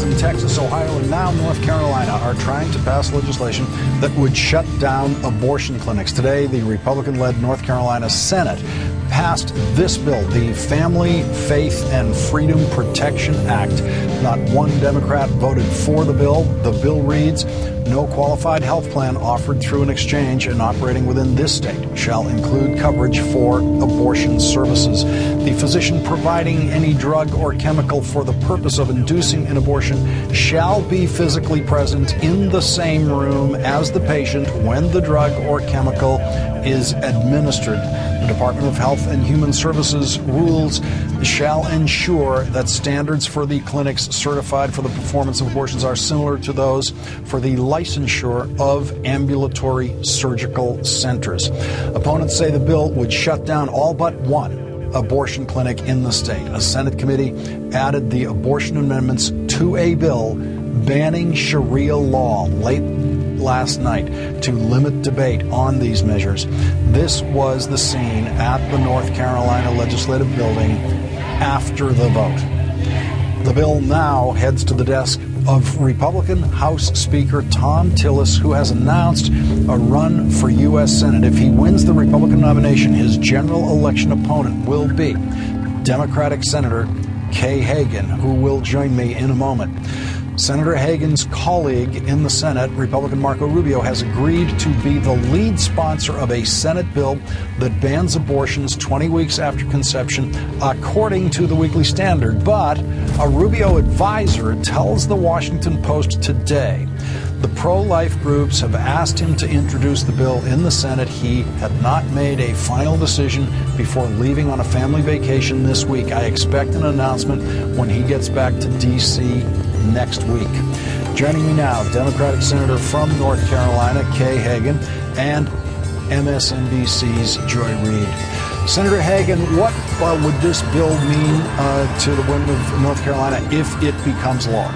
Wisconsin, Texas, Ohio, and now North Carolina are trying to pass legislation that would shut down abortion clinics. Today, the Republican-led North Carolina Senate passed this bill, the Family, Faith, and Freedom Protection Act. Not one Democrat voted for the bill. The bill reads, no qualified health plan offered through an exchange and operating within this state shall include coverage for abortion services. The physician providing any drug or chemical for the purpose of inducing an abortion shall be physically present in the same room as the patient when the drug or chemical is administered. The Department of Health and Human Services rules shall ensure that standards for the clinics certified for the performance of abortions are similar to those for the licensure of ambulatory surgical centers. Opponents say the bill would shut down all but one abortion clinic in the state. A Senate committee added the abortion amendments to a bill banning Sharia law late last night to limit debate on these measures. This was the scene at the North Carolina Legislative Building after the vote. The bill now heads to the desk of Republican House Speaker Thom Tillis, who has announced a run for U S Senate. If he wins the Republican nomination, his general election opponent will be Democratic Senator Kay Hagan, who will join me in a moment. Senator Hagan's colleague in the Senate, Republican Marco Rubio, has agreed to be the lead sponsor of a Senate bill that bans abortions twenty weeks after conception, according to the Weekly Standard. But a Rubio advisor tells the Washington Post today the pro-life groups have asked him to introduce the bill in the Senate. He had not made a final decision before leaving on a family vacation this week. I expect an announcement when he gets back to D C next week. Joining me now, Democratic Senator from North Carolina, Kay Hagan, and M S N B C's Joy Reid. Senator Hagan, what uh, would this bill mean uh, to the women of North Carolina if it becomes law?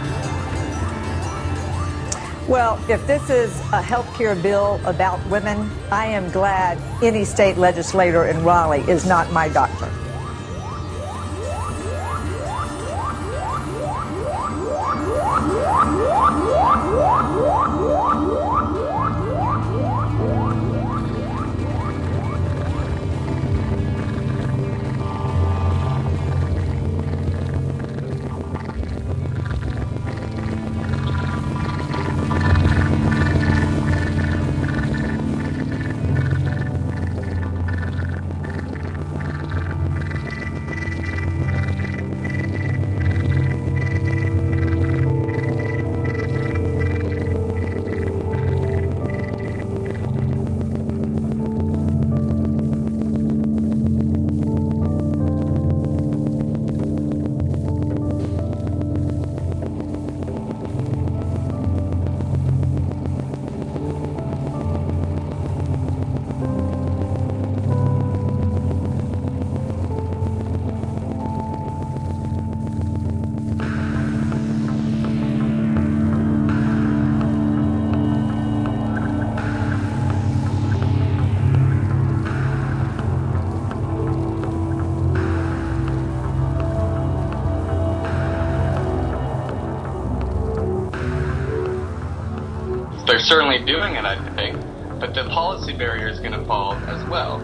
Well, if this is a health care bill about women, I am glad any state legislator in Raleigh is not my doctor. They're certainly doing it, I think, but the policy barrier is going to fall as well.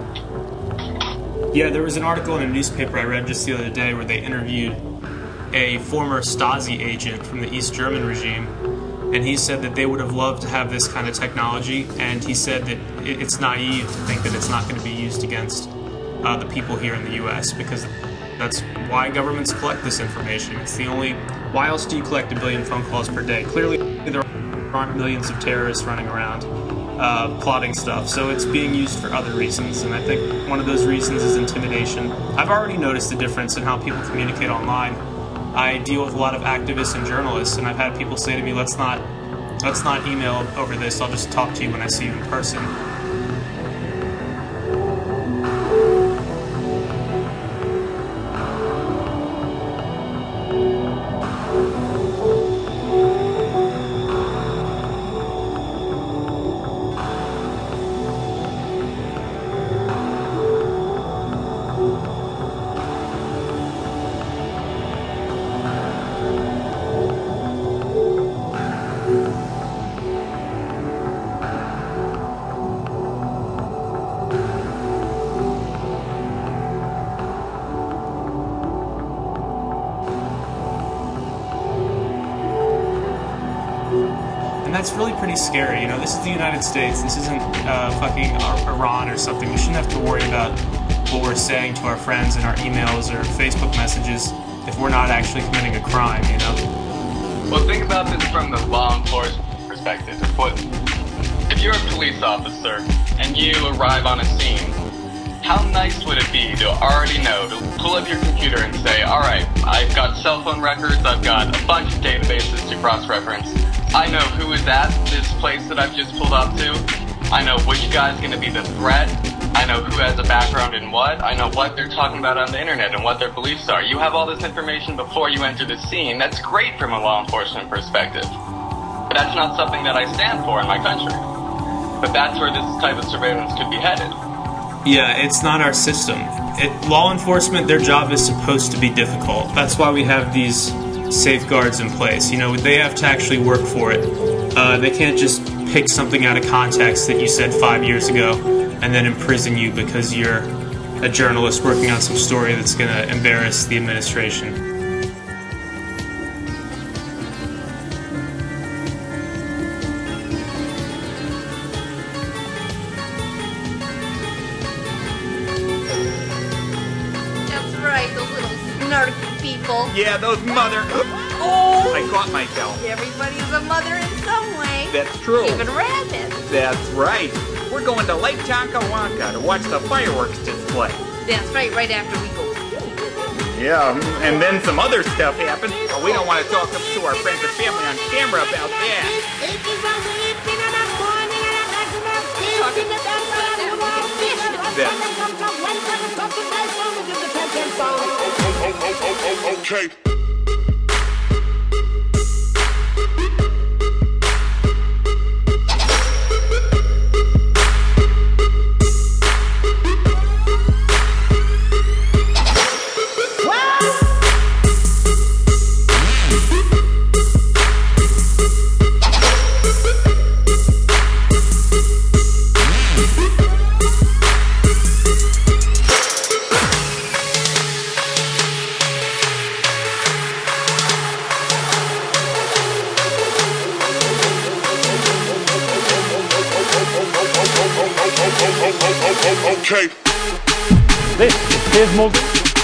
Yeah, there was an article in a newspaper I read just the other day where they interviewed a former Stasi agent from the East German regime, and he said that they would have loved to have this kind of technology, and he said that it's naive to think that it's not going to be used against uh, the people here in the U S, because that's why governments collect this information. It's the only... Why else do you collect a billion phone calls per day? Clearly, there aren't millions of terrorists running around uh, plotting stuff, so it's being used for other reasons, and I think one of those reasons is intimidation. I've already noticed the difference in how people communicate online. I deal with a lot of activists and journalists, and I've had people say to me, let's not, let's not email over this, I'll just talk to you when I see you in person. and that's really pretty scary. You know, this is the United States. This isn't uh, fucking Iran or something. We shouldn't have to worry about what we're saying to our friends in our emails or Facebook messages if we're not actually committing a crime, you know? Well, think about this from the law enforcement perspective. If you're a police officer and you arrive on a scene, how nice would it be to already know, to pull up your computer and say, all right, I've got cell phone records, I've got a bunch of databases to cross-reference. I know who is at this place that I've just pulled up to. I know which guy's going to be the threat. I know who has a background in what. I know what they're talking about on the internet and what their beliefs are. You have all this information before you enter the scene. That's great from a law enforcement perspective. But that's not something that I stand for in my country. But that's where this type of surveillance could be headed. Yeah, it's not our system. It, law enforcement, their job is supposed to be difficult. That's why we have these safeguards in place. You know, they have to actually work for it. Uh, they can't just pick something out of context that you said five years ago and then imprison you because you're a journalist working on some story that's going to embarrass the administration. Yeah, those mother... Oh! I caught myself. Everybody's a mother in some way. That's true. Even rabbits. That's right. We're going to Lake Tonkawanka to watch the fireworks display. That's right, right after we go. Yeah, and then some other stuff happens. But we don't want to talk to our friends and family on camera about that. Okay. Okay. This is Piers Morgan.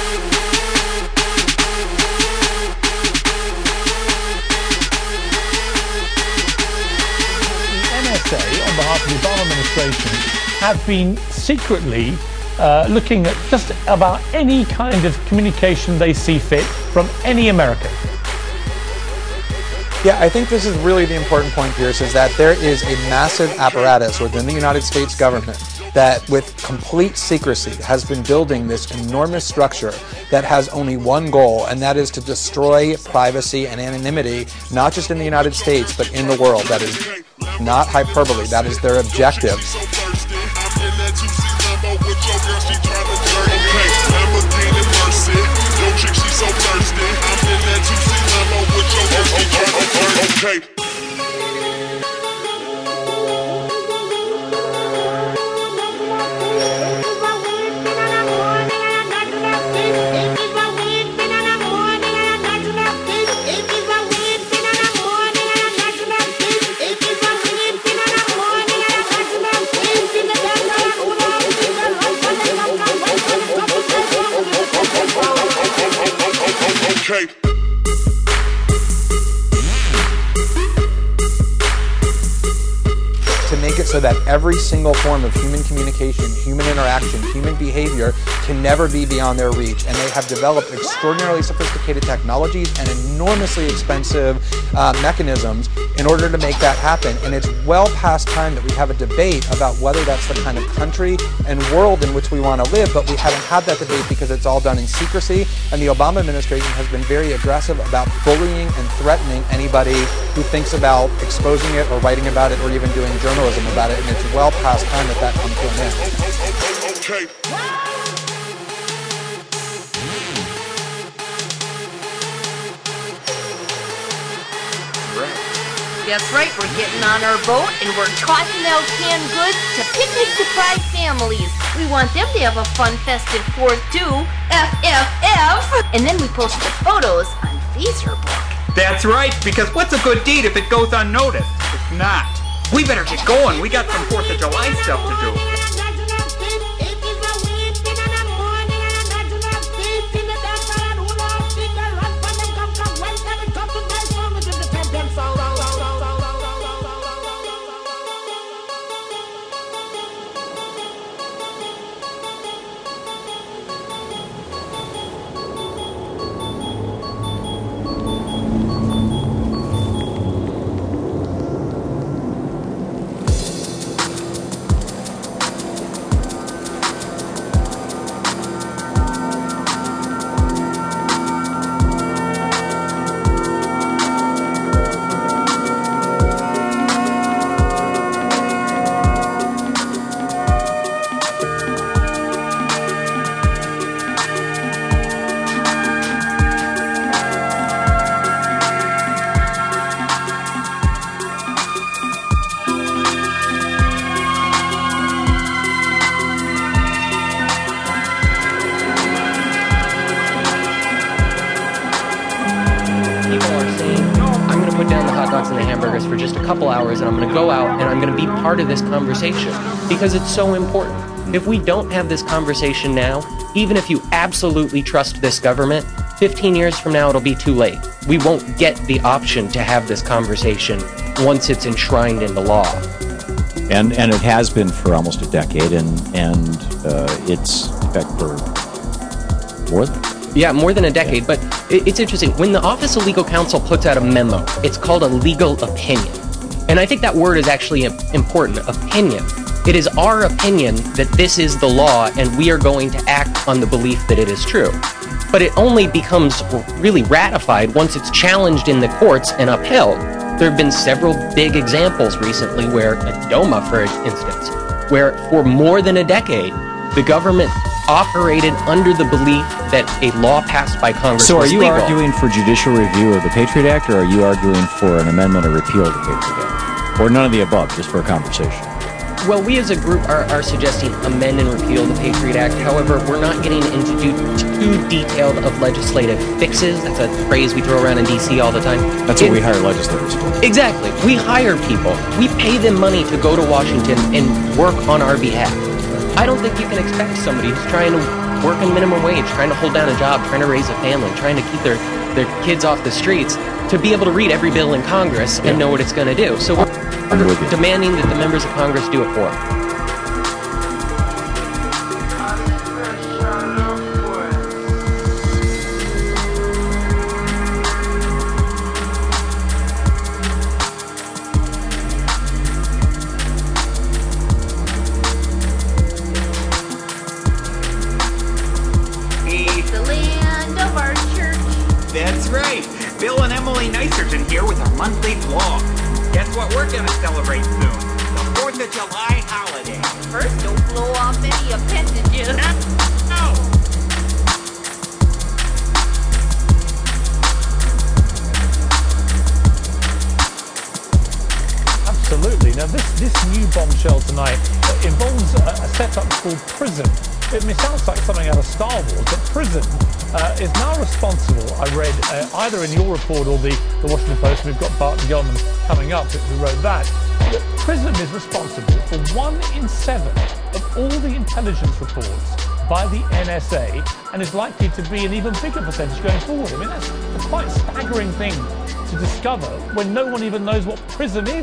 The N S A, on behalf of the Obama administration, have been secretly uh, looking at just about any kind of communication they see fit from any American. Yeah, I think this is really the important point, Pierce, is that there is a massive apparatus within the United States government that, with complete secrecy, has been building this enormous structure that has only one goal, and that is to destroy privacy and anonymity, not just in the United States, but in the world. That is not hyperbole. That is their objective. Okay. Okay. To make it so that every single form of human communication, human interaction, human behavior can never be beyond their reach. And they have developed extraordinarily sophisticated technologies and enormously expensive uh, mechanisms in order to make that happen. And it's well past time that we have a debate about whether that's the kind of country and world in which we want to live, but we haven't had that debate because it's all done in secrecy. And the Obama administration has been very aggressive about bullying and threatening anybody who thinks about exposing it or writing about it or even doing journalism about it, and it's well past time that that comes to an end. Okay. That's right, we're getting on our boat and we're tossing out canned goods to picnic-deprived families. We want them to have a fun, festive fourth too. F F F! And then we post the photos on Facebook. That's right, because what's a good deed if it goes unnoticed? not. We better get going. We got some fourth of July stuff to do. for just a couple hours, and I'm going to go out and I'm going to be part of this conversation because it's so important. If we don't have this conversation now, even if you absolutely trust this government, fifteen years from now it'll be too late. We won't get the option to have this conversation once it's enshrined into law. And and it has been for almost a decade, and and uh, it's in fact for more than yeah more than a decade. But it, it's interesting when the Office of Legal Counsel puts out a memo. It's called a legal opinion, and I think that word is actually important. Opinion. It is our opinion that this is the law, and we are going to act on the belief that it is true. But it only becomes really ratified once it's challenged in the courts and upheld. There have been several big examples recently where, like DOMA, for instance, where for more than a decade, the government operated under the belief that a law passed by Congress so was are you legal. arguing for judicial review of the Patriot Act, or are you arguing for an amendment or repeal of the Patriot Act? Or none of the above, just for a conversation? Well, we as a group are, are suggesting amend and repeal the Patriot Act. However, we're not getting into too detailed of legislative fixes. That's a phrase we throw around in D C all the time. That's it, what we hire legislators for. Exactly. We hire people. We pay them money to go to Washington and work on our behalf. I don't think you can expect somebody who's trying to work in minimum wage, trying to hold down a job, trying to raise a family, trying to keep their, their kids off the streets, to be able to read every bill in Congress and know what it's going to do. So we're demanding that the members of Congress do it for them. It's the land of our church. That's right. Bill and Emily Nicerton here with our monthly vlog. Guess what we're gonna celebrate soon? The fourth of July holiday. First, don't blow off any appendages. No! Absolutely. Now, this, this new bombshell tonight involves a, a setup called PRISM. It, it sounds like something out of Star Wars, but PRISM uh, is now responsible, I read, uh, either in your report or the, the Washington Post, and we've got Barton Gelman coming up who wrote that, that PRISM is responsible for one in seven of all the intelligence reports by the N S A, and is likely to be an even bigger percentage going forward. I mean, that's a quite staggering thing to discover when no one even knows what PRISM is.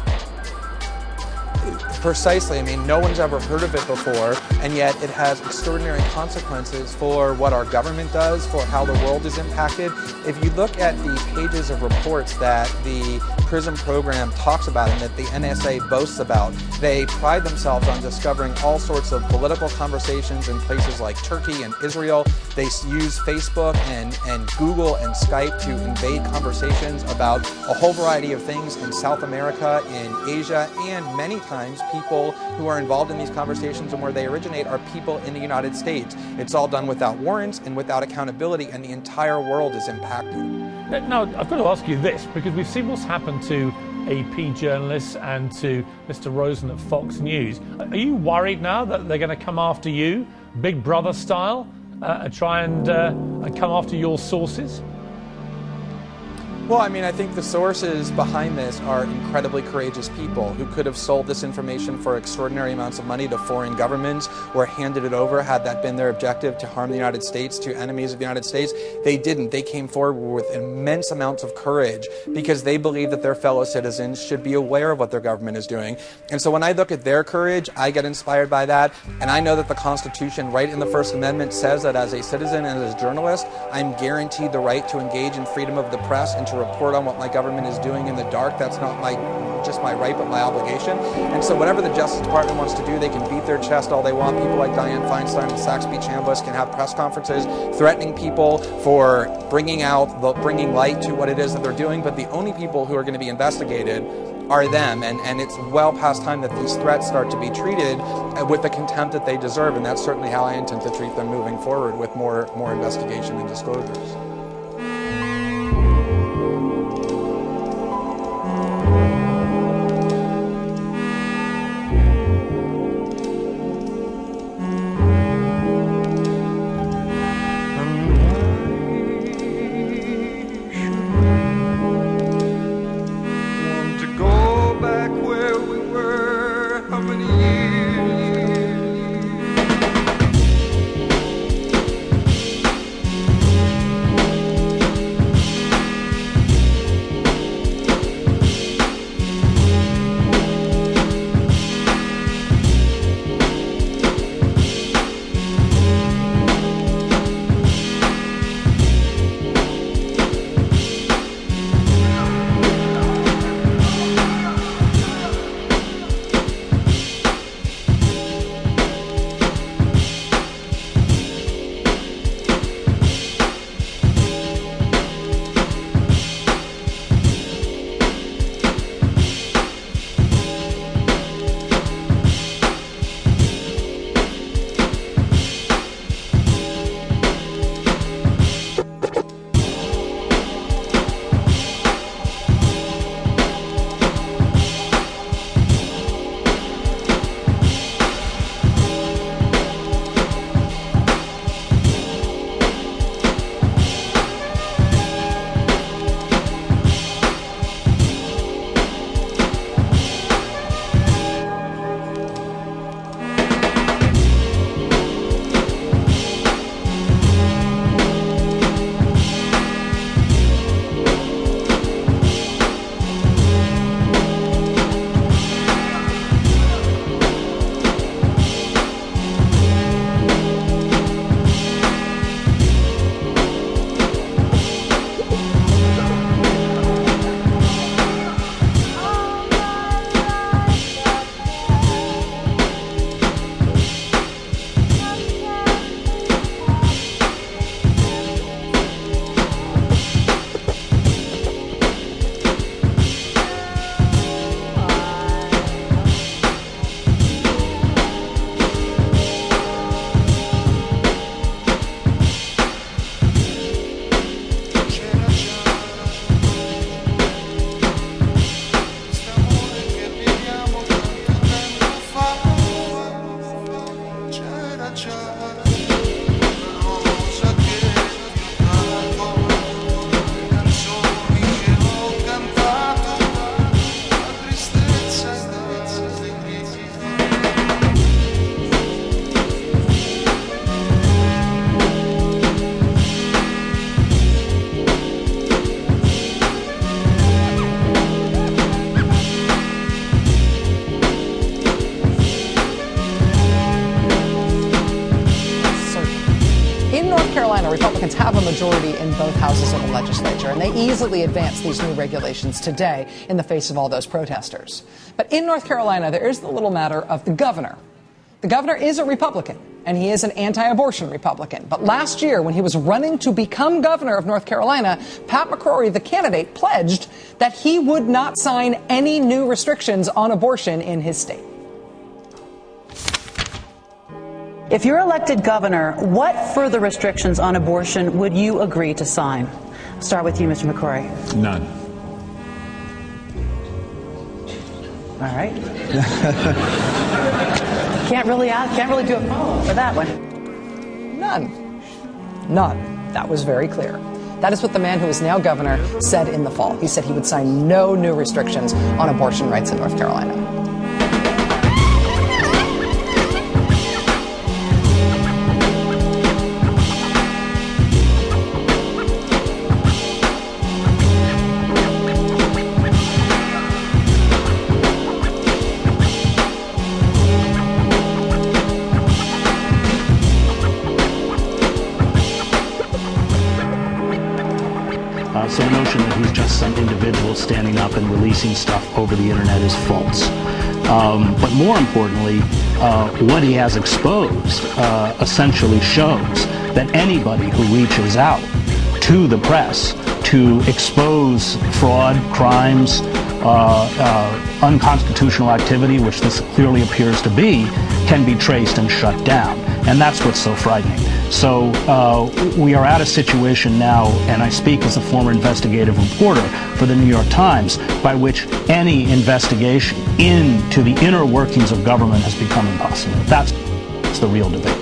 Precisely. I mean, no one's ever heard of it before, and yet it has extraordinary consequences for what our government does, for how the world is impacted. If you look at the pages of reports that the PRISM program talks about and that the N S A boasts about, they pride themselves on discovering all sorts of political conversations in places like Turkey and Israel. They use Facebook and, and Google and Skype to invade conversations about a whole variety of things in South America, in Asia, and many times people who are involved in these conversations and where they originate are people in the United States. It's all done without warrants and without accountability, and the entire world is impacted. Now, I've got to ask you this, because we've seen what's happened to A P journalists and to Mister Rosen at Fox News. Are you worried now that they're going to come after you, Big Brother style, uh, and try and, uh, and come after your sources? Well, I mean, I think the sources behind this are incredibly courageous people who could have sold this information for extraordinary amounts of money to foreign governments or handed it over had that been their objective, to harm the United States, to enemies of the United States. They didn't. They came forward with immense amounts of courage because they believe that their fellow citizens should be aware of what their government is doing. And so when I look at their courage, I get inspired by that. And I know that the Constitution, right in the First Amendment, says that as a citizen and as a journalist, I'm guaranteed the right to engage in freedom of the press and to report on what my government is doing in the dark. That's not my just my right, but my obligation. And so whatever the Justice Department wants to do, they can beat their chest all they want. People like Dianne Feinstein and Saxby Chambliss can have press conferences threatening people for bringing out, the, bringing light to what it is that they're doing. But the only people who are going to be investigated are them, and, and it's well past time that these threats start to be treated with the contempt that they deserve, and that's certainly how I intend to treat them moving forward with more, more investigation and disclosures. Republicans have a majority in both houses of the legislature, and they easily advance these new regulations today in the face of all those protesters. But in North Carolina, there is the little matter of the governor. The governor is a Republican, and he is an anti-abortion Republican. But last year, when he was running to become governor of North Carolina, Pat McCrory, the candidate, pledged that he would not sign any new restrictions on abortion in his state. If you're elected governor, what further restrictions on abortion would you agree to sign? I'll start with you, Mister McCrory. None. All right. can't really ask, can't really do a follow-up for that one. None. None. That was very clear. That is what the man who is now governor said in the fall. He said he would sign no new restrictions on abortion rights in North Carolina. So the notion that he's just some individual standing up and releasing stuff over the internet is false. Um, but more importantly, uh, what he has exposed uh, essentially shows that anybody who reaches out to the press to expose fraud, crimes, uh, uh, unconstitutional activity, which this clearly appears to be, can be traced and shut down. And that's what's so frightening. So uh, we are at a situation now, and I speak as a former investigative reporter for the New York Times, by which any investigation into the inner workings of government has become impossible. That's, that's the real debate.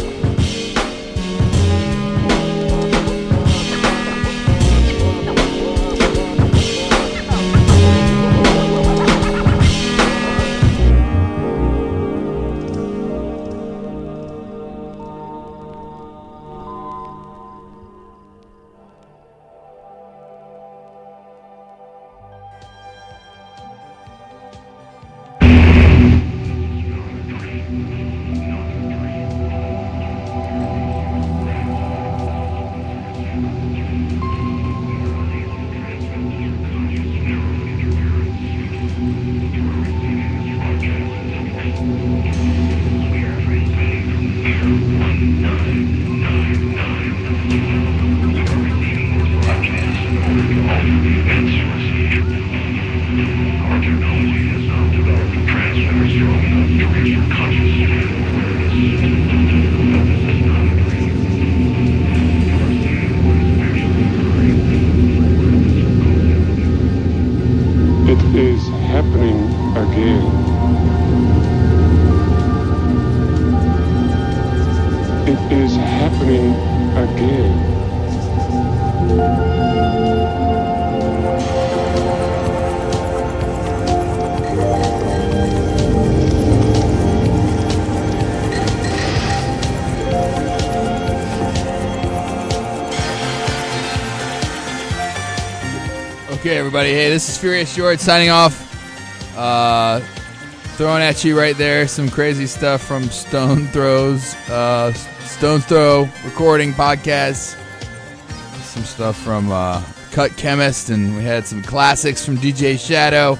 Okay, everybody. Hey, this is Furious George signing off. Uh, throwing at you right there some crazy stuff from Stone Throws, uh, Stone's Throw recording podcasts. Some stuff from uh, Cut Chemist, and we had some classics from D J Shadow.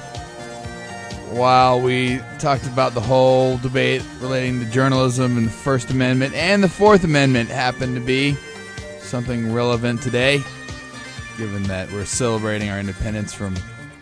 While we talked about the whole debate relating to journalism and the First Amendment and the Fourth Amendment happened to be something relevant today, given that we're celebrating our independence from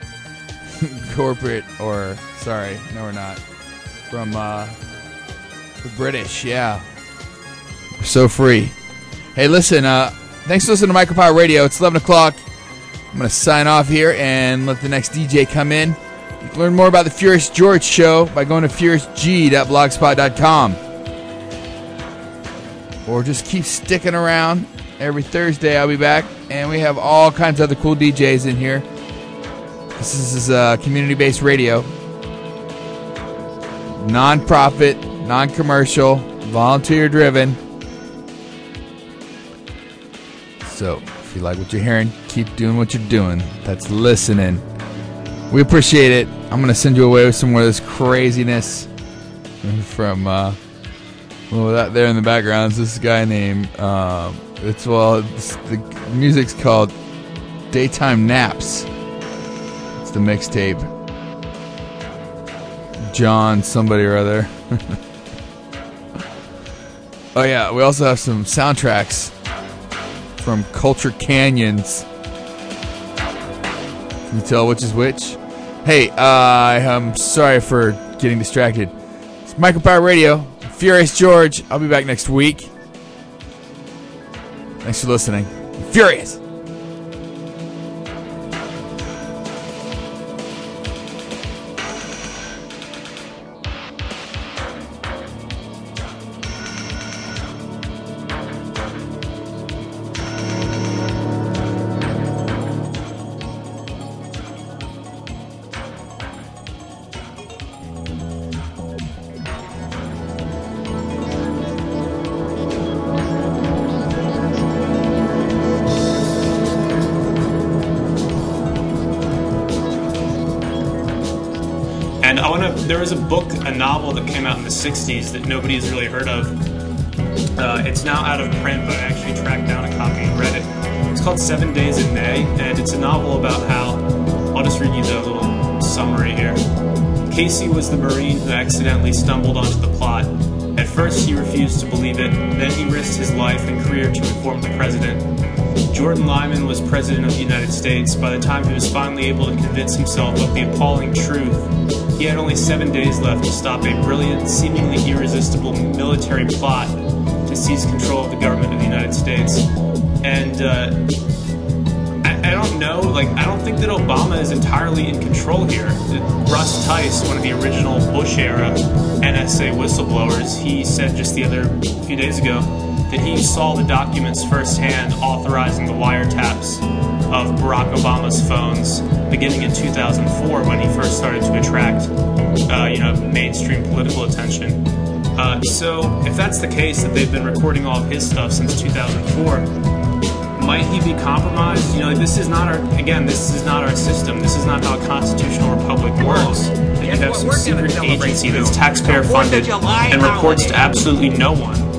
corporate, or, sorry, no we're not, from uh, the British, yeah. We're so free. Hey, listen, uh, thanks for listening to Micropower Radio. It's eleven o'clock. I'm going to sign off here and let the next D J come in. You can learn more about the Furious George Show by going to furious g dot blogspot dot com. Or just keep sticking around. Every Thursday I'll be back, and we have all kinds of other cool D Js in here. This is uh, community-based radio. Non-profit, non-commercial, volunteer-driven. So, if you like what you're hearing, keep doing what you're doing. That's listening. We appreciate it. I'm going to send you away with some more of this craziness from, uh, well, that there in the background is this guy named, um, it's, well, it's, the music's called Daytime Naps. It's the mixtape. John somebody or other. Oh, yeah, we also have some soundtracks from Culture Canyons. Can you tell which is which? Hey, uh, I'm sorry for getting distracted. It's Micropower Radio. Furious George. I'll be back next week. Thanks for listening. Furious. And I want to. There was a book, a novel that came out in the sixties that nobody's really heard of. Uh, it's now out of print, but I actually tracked down a copy and read it. It's called Seven Days in May, and it's a novel about how. I'll just read you the little summary here. Casey was the Marine who accidentally stumbled onto the plot. At first, he refused to believe it. Then he risked his life and career to inform the president. Jordan Lyman was president of the United States. By the time he was finally able to convince himself of the appalling truth, he had only seven days left to stop a brilliant, seemingly irresistible military plot to seize control of the government of the United States. And uh, I, I don't know, like, I don't think that Obama is entirely in control here. Russ Tice, one of the original Bush-era N S A whistleblowers, he said just the other few days ago that he saw the documents firsthand authorizing the wiretaps of Barack Obama's phones beginning in two thousand four when he first started to attract, uh, you know, mainstream political attention. Uh, so if that's the case, that they've been recording all of his stuff since two thousand four, might he be compromised? You know, like, this is not our, again, this is not our system. This is not how a constitutional republic works. That you have some secret agency that's taxpayer funded and reports to absolutely no one.